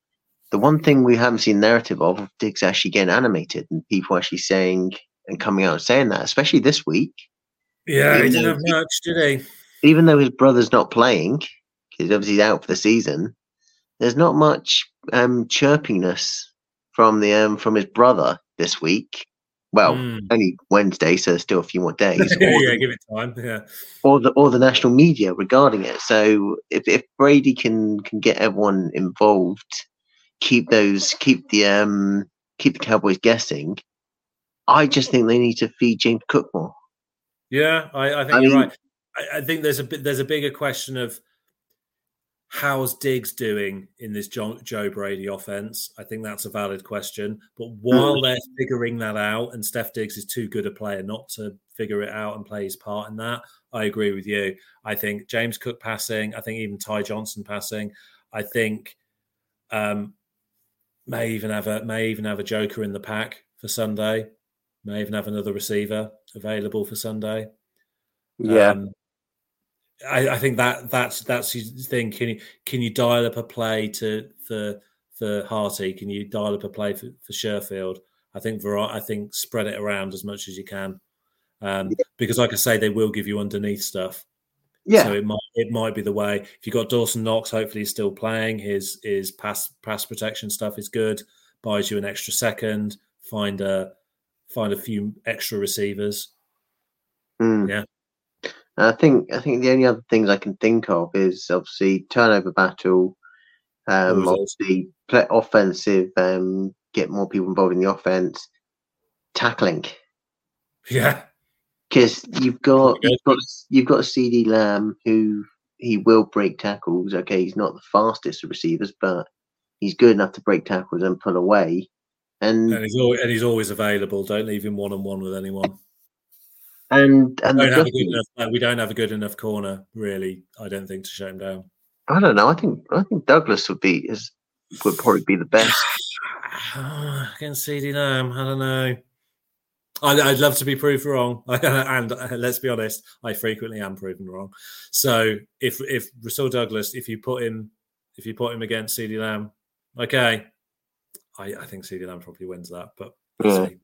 the one thing we haven't seen narrative of, of Diggs actually getting animated and people actually saying and coming out and saying that, especially this week. Yeah, he didn't have much, did he? Even though his brother's not playing, because obviously he's out for the season, there's not much um, chirpiness from the um, from his brother this week. Well, mm. only Wednesday, so there's still a few more days. yeah, the, give it time. Yeah, or the or the national media regarding it. So if, if Brady can can get everyone involved, keep those keep the um keep the Cowboys guessing, I just think they need to feed James Cook more. Yeah, I, I think I you're mean, right. I, I think there's a there's a bigger question of how's Diggs doing in this John, Joe Brady offense. I think that's a valid question. But while mm. they're figuring that out, and Steph Diggs is too good a player not to figure it out and play his part in that, I agree with you. I think James Cook passing, I think even Ty Johnson passing, I think um, may even have a may even have a joker in the pack for Sunday. May even have another receiver available for Sunday. Yeah. Um, I, I think that that's that's the thing. Can you can you dial up a play to for for Harty? Can you dial up a play for, for Sherfield? I think for I think spread it around as much as you can, um, yeah. because like I say, they will give you underneath stuff. Yeah. So it might it might be the way. If you got Dawson Knox, hopefully he's still playing. His his pass pass protection stuff is good. Buys you an extra second. Find a find a few extra receivers. Mm. Yeah. I think I think the only other things I can think of is obviously turnover battle, um, obviously play offensive, um, get more people involved in the offense, tackling. Yeah, because you've got you've got you've got CeeDee Lamb who he will break tackles. Okay, he's not the fastest of receivers, but he's good enough to break tackles and pull away. And and he's always, and he's always available. Don't leave him one on one with anyone. And and we don't, the have a good enough, we don't have a good enough corner, really. I don't think to shut him down. I don't know. I think I think Douglas would be is would probably be the best against CeeDee Lamb. I don't know. I'd, I'd love to be proved wrong, and uh, let's be honest, I frequently am proven wrong. So if if Rasul Douglas, if you put him, if you put him against CeeDee Lamb, okay, I, I think CeeDee Lamb probably wins that, but we'll yeah. see.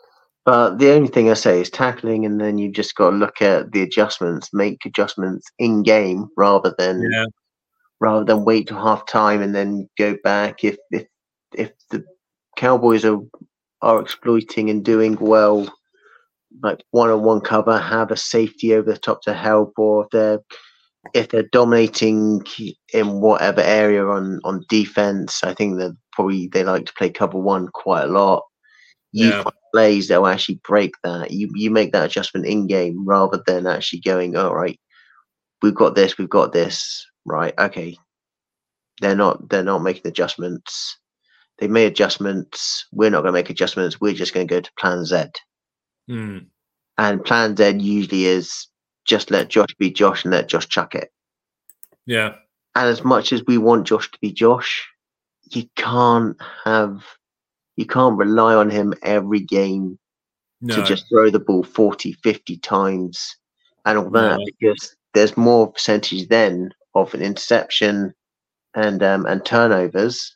But the only thing I say is tackling, and then you've just got to look at the adjustments, make adjustments in game rather than yeah. rather than wait till half time and then go back. If if if the Cowboys are are exploiting and doing well, like one on one cover, have a safety over the top to help, or if they're if they're dominating in whatever area on on defense, I think that probably they like to play cover one quite a lot. You yeah. find plays that will actually break that. You you make that adjustment in game rather than actually going, all right, we've got this, we've got this, right? Okay, they're not they're not making adjustments. They made adjustments. We're not going to make adjustments. We're just going to go to Plan Z. Mm. And Plan Z usually is just let Josh be Josh and let Josh chuck it. Yeah. And as much as we want Josh to be Josh, you can't have. You can't rely on him every game no. to just throw the ball forty, fifty times and all that, no. because there's more percentage then of an interception and um, and turnovers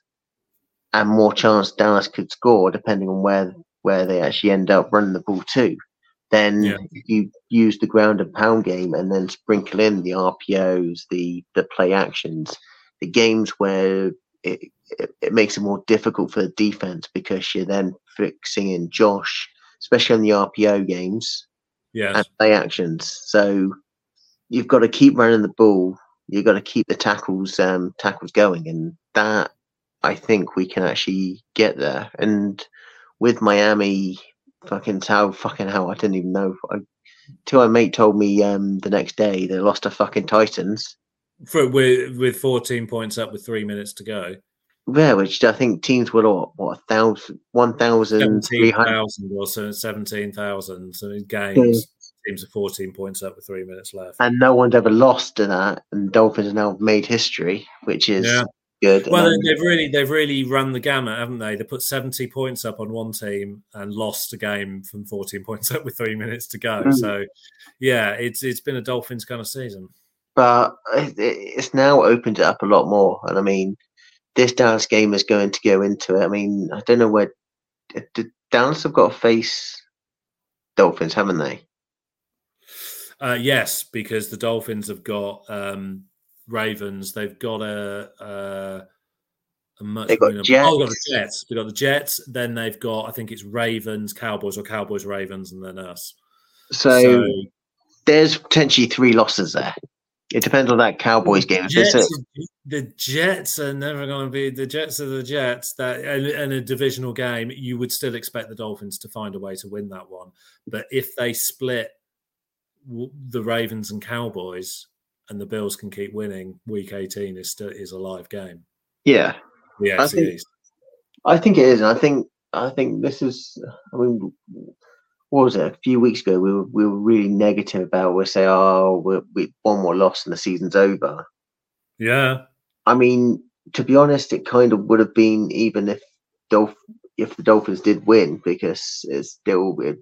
and more chance Dallas could score depending on where where they actually end up running the ball to. Then yeah. you use the ground and pound game and then sprinkle in the R P Os, the the play actions, the games where it It, it makes it more difficult for the defense because you're then fixing in Josh, especially on the R P O games yes. and play actions. So you've got to keep running the ball. You've got to keep the tackles um, tackles going, and that I think we can actually get there. And with Miami, fucking how fucking hell, I didn't even know. I, till my mate told me um, the next day they lost to fucking Titans. For, with with fourteen points up with three minutes to go. Yeah, which I think teams were what, what a thousand, one thousand, seventeen thousand or so, seventeen thousand. So in games, yeah. Teams are fourteen points up with three minutes left, and no one's ever lost to that. And Dolphins have now made history, which is yeah. good. Well, and they've really they've really run the gamut, haven't they? They put seventy points up on one team and lost a game from fourteen points up with three minutes to go. Mm. So, yeah, it's it's been a Dolphins kind of season. But it, it's now opened it up a lot more, and I mean. this Dallas game is going to go into it. I mean, I don't know where the Dallas have got to face Dolphins, haven't they? Uh, yes, because the Dolphins have got um, Ravens. They've got a, a, a much. They've got Jets. Oh, they've got the Jets. They've got the Jets. Then they've got, I think it's Ravens, Cowboys, or Cowboys, Ravens, and then us. So, so there's potentially three losses there. It depends on that Cowboys game. Jets, the Jets are never going to be the Jets are the Jets. That in a divisional game, you would still expect the Dolphins to find a way to win that one. But if they split the Ravens and Cowboys, and the Bills can keep winning, Week eighteen is still is a live game. Yeah, the A F C East. I think it is. And I think I think this is. I mean, what was it? A few weeks ago, we were we were really negative about. We say, "Oh, we're, we one more loss and the season's over." Yeah. I mean, to be honest, it kind of would have been even if Dolph- if the Dolphins did win, because it's still it,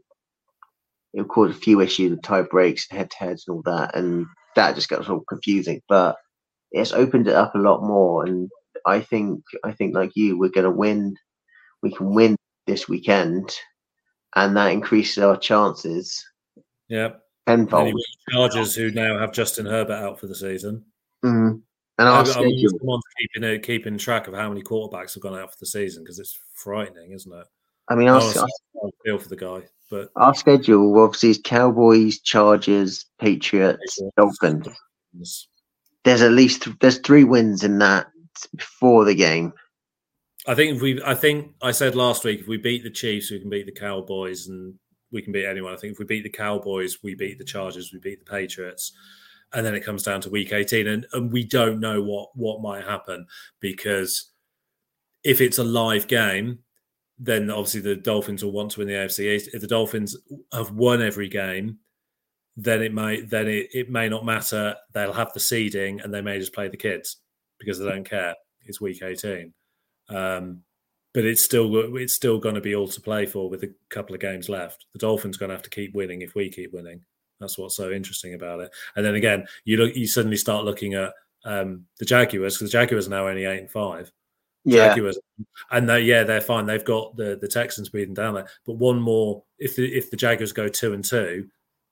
it caused a few issues with tie breaks and head to heads and all that, and that just got sort of confusing. But it's opened it up a lot more, and I think I think like you, we're going to win. We can win this weekend, and that increases our chances. Yeah, tenfold. Chargers, who now have Justin Herbert out for the season. Mm. And our I mean, schedule, someone's keeping uh, keeping track of how many quarterbacks have gone out for the season, because it's frightening, isn't it? I mean, our, I honestly, I feel for the guy, but our schedule obviously is Cowboys, Chargers, Patriots, Dolphins. There's at least th- there's three wins in that before the game. I think if we, I think I said last week, if we beat the Chiefs, we can beat the Cowboys, and we can beat anyone. I think if we beat the Cowboys, we beat the Chargers, we beat the Patriots. And then it comes down to week eighteen, and, and we don't know what, what might happen, because if it's a live game, then obviously the Dolphins will want to win the A F C East. If the Dolphins have won every game, then it may then it, it may not matter. They'll have the seeding, and they may just play the kids because they don't care. It's week eighteen, um, but it's still it's still going to be all to play for with a couple of games left. The Dolphins are going to have to keep winning if we keep winning. That's what's so interesting about it. And then again, you look, you suddenly start looking at um, the Jaguars, because the Jaguars are now only eight and five. Yeah, Jaguars, and they, yeah, they're fine. They've got the, the Texans beating down there, but one more. If the if the Jaguars go two and two,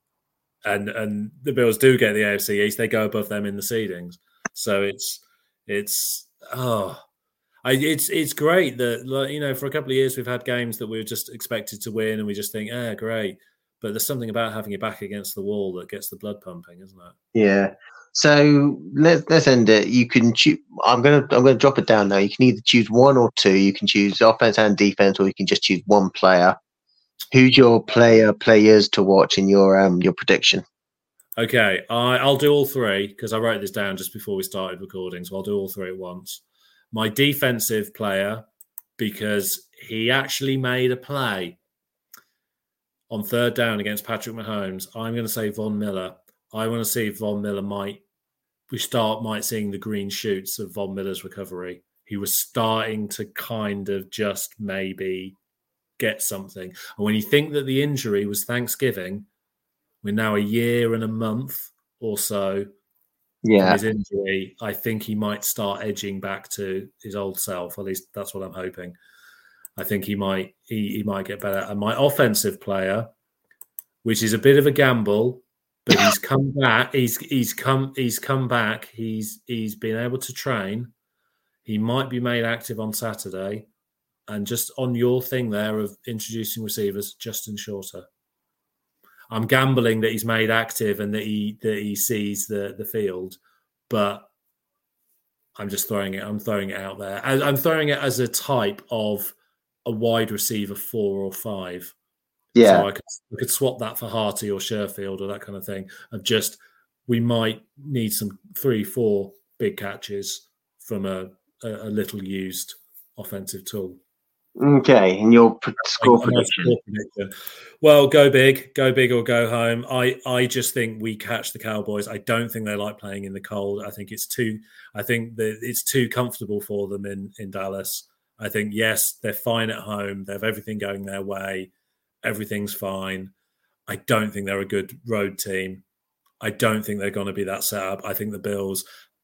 and and the Bills do get the A F C East, they go above them in the seedings. So it's it's oh, I, it's it's great that, you know, for a couple of years we've had games that we were just expected to win, and we just think, ah, great. But there's something about having your back against the wall that gets the blood pumping, isn't it? Yeah. So let's let's end it. You can choose. I'm gonna I'm gonna drop it down now. You can either choose one or two. You can choose offense and defense, or you can just choose one player. Who's your player players to watch in your um your prediction? Okay, I, I'll do all three, because I wrote this down just before we started recording, so I'll do all three at once. My defensive player, because he actually made a play on third down against Patrick Mahomes, I'm going to say Von Miller. I want to see if Von Miller might, we start might seeing the green shoots of Von Miller's recovery. He was starting to kind of just maybe get something. And when you think that the injury was Thanksgiving, we're now a year and a month or so Yeah. from his injury, I think he might start edging back to his old self. At least that's what I'm hoping. I think he might he, he might get better. And my offensive player, which is a bit of a gamble, but he's come back. He's he's come he's come back. He's he's been able to train. He might be made active on Saturday. And just on your thing there of introducing receivers, Justin Shorter. I'm gambling that he's made active and that he that he sees the the field, but I'm just throwing it. I'm throwing it out there. I, I'm throwing it as a type of a wide receiver four or five. Yeah. So I could, I could swap that for Harty or Sherfield or that kind of thing. Of just, we might need some three, four big catches from a, a, a little used offensive tool. Okay, and your pr- score prediction. Score prediction. Well, go big, go big or go home. I, I just think we catch the Cowboys. I don't think they like playing in the cold. I think it's too. I think that it's too comfortable for them in, in Dallas. I think, yes, they're fine at home. They have everything going their way. Everything's fine. I don't think they're a good road team. I don't think they're going to be that set up. I think the Bills,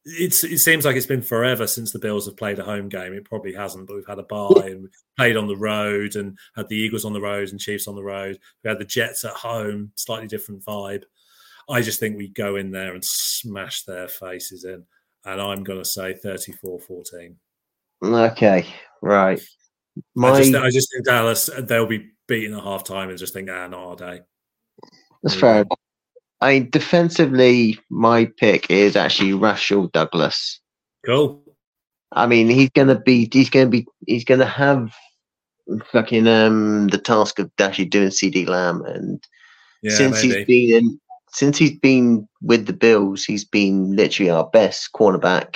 it's it seems like it's been forever since the Bills have played a home game. It probably hasn't, but we've had a bye and we've played on the road and had the Eagles on the road and Chiefs on the road. We had the Jets at home, slightly different vibe. I just think we go in there and smash their faces in. And I'm going to say thirty-four fourteen. Okay, right. My, I, just, I just think Dallas, they'll be beaten at halftime and just think, ah, not our day. That's fair enough. I mean, defensively, my pick is actually Rasul Douglas. Cool. I mean, he's gonna be, he's gonna be, he's gonna have fucking um the task of actually doing CeeDee Lamb, and yeah, since maybe. he's been in, since he's been with the Bills, he's been literally our best cornerback.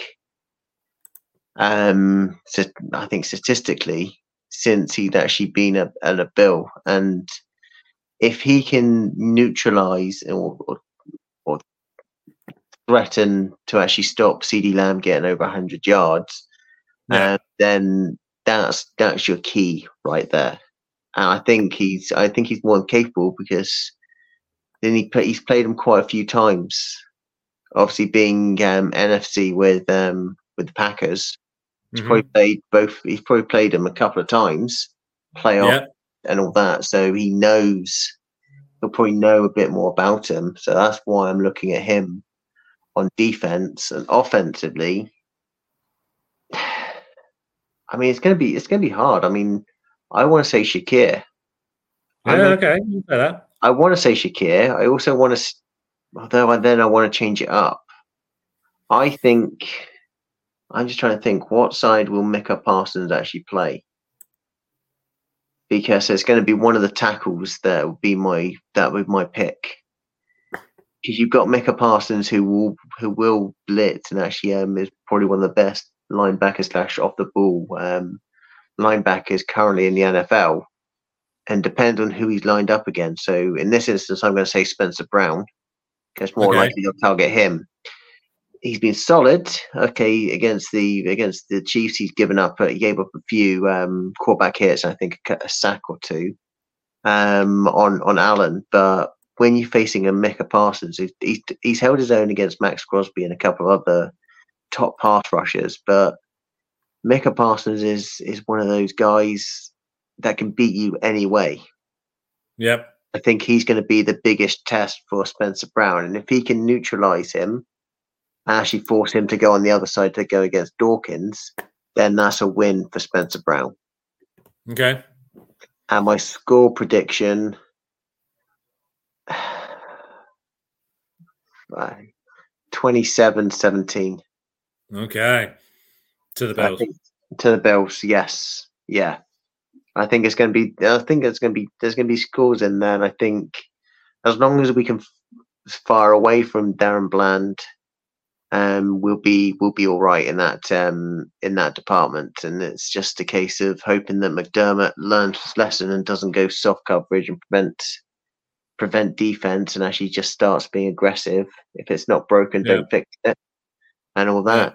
Um, so I think statistically, since he'd actually been a, at a Bill, and if he can neutralize or, or, or threaten to actually stop CeeDee Lamb getting over one hundred yards, Yeah. uh, then that's that's your key right there. And I think he's I think he's more than capable, because then he play, he's played him quite a few times. Obviously, being um, N F C with um, with the Packers, he's Mhm. probably played both. He's probably played him a couple of times, playoff Yeah. and all that. So he knows. He'll probably know a bit more about him. So that's why I'm looking at him on defense. And offensively, I mean, it's gonna be it's gonna be hard. I mean, I want to say Shakir. Yeah, I know- okay. You say that. I want to say Shakir. I also want to, although I, then I want to change it up. I think I'm just trying to think, what side will Micah Parsons actually play? Because it's going to be one of the tackles that would be my that would be my pick. Because you've got Micah Parsons, who will who will blitz, and actually um, is probably one of the best linebackers slash off the ball um, linebackers currently in the N F L, and depends on who he's lined up against. So in this instance, I'm going to say Spencer Brown, because more Okay. likely they'll target him. He's been solid, okay, against the against the Chiefs. He's given up, uh, he gave up a few um, quarterback hits, I think a, a sack or two um, on on Allen. But when you're facing a Micah Parsons, he's, he's he's held his own against Max Crosby and a couple of other top pass rushers. But Micah Parsons is is one of those guys that can beat you anyway. Yep. I think he's going to be the biggest test for Spencer Brown, and if he can neutralize him, actually force him to go on the other side to go against Dawkins, then that's a win for Spencer Brown. Okay. And my score prediction, twenty-seven seventeen. Okay. To the Bills. To the Bills, yes. Yeah. I think it's going to be, I think it's going to be, there's going to be scores in there. And I think as long as we can f- fire away from Darren Bland, Um, we'll be we'll be all right in that um, in that department, and it's just a case of hoping that McDermott learns his lesson and doesn't go soft coverage and prevent prevent defense, and actually just starts being aggressive. If it's not broken, Yeah. don't fix it, and all that. Yeah.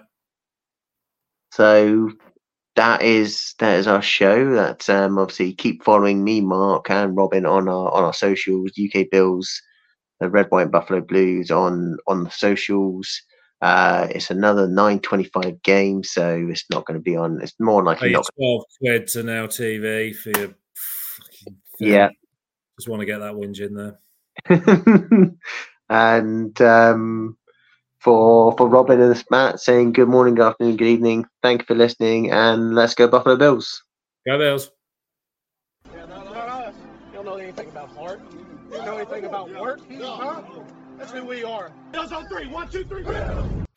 So that is that is our show. That um, obviously keep following me, Mark, and Robin on our on our socials. U K Bills, the Red, White, and Buffalo Blues on on the socials. Uh, it's another nine twenty-five game, so it's not going to be on. It's more likely Pay not. twelve quid to Now T V for your fucking thing. Yeah. Just want to get that whinge in there. And um, for for Robin and Matt, saying good morning, good afternoon, good evening. Thank you for listening, and let's go Buffalo Bills. Go Bills. Yeah, no, no, no. You don't know anything about heart. You don't know anything about work. Huh? That's who we are. Bills on three. One, two, three.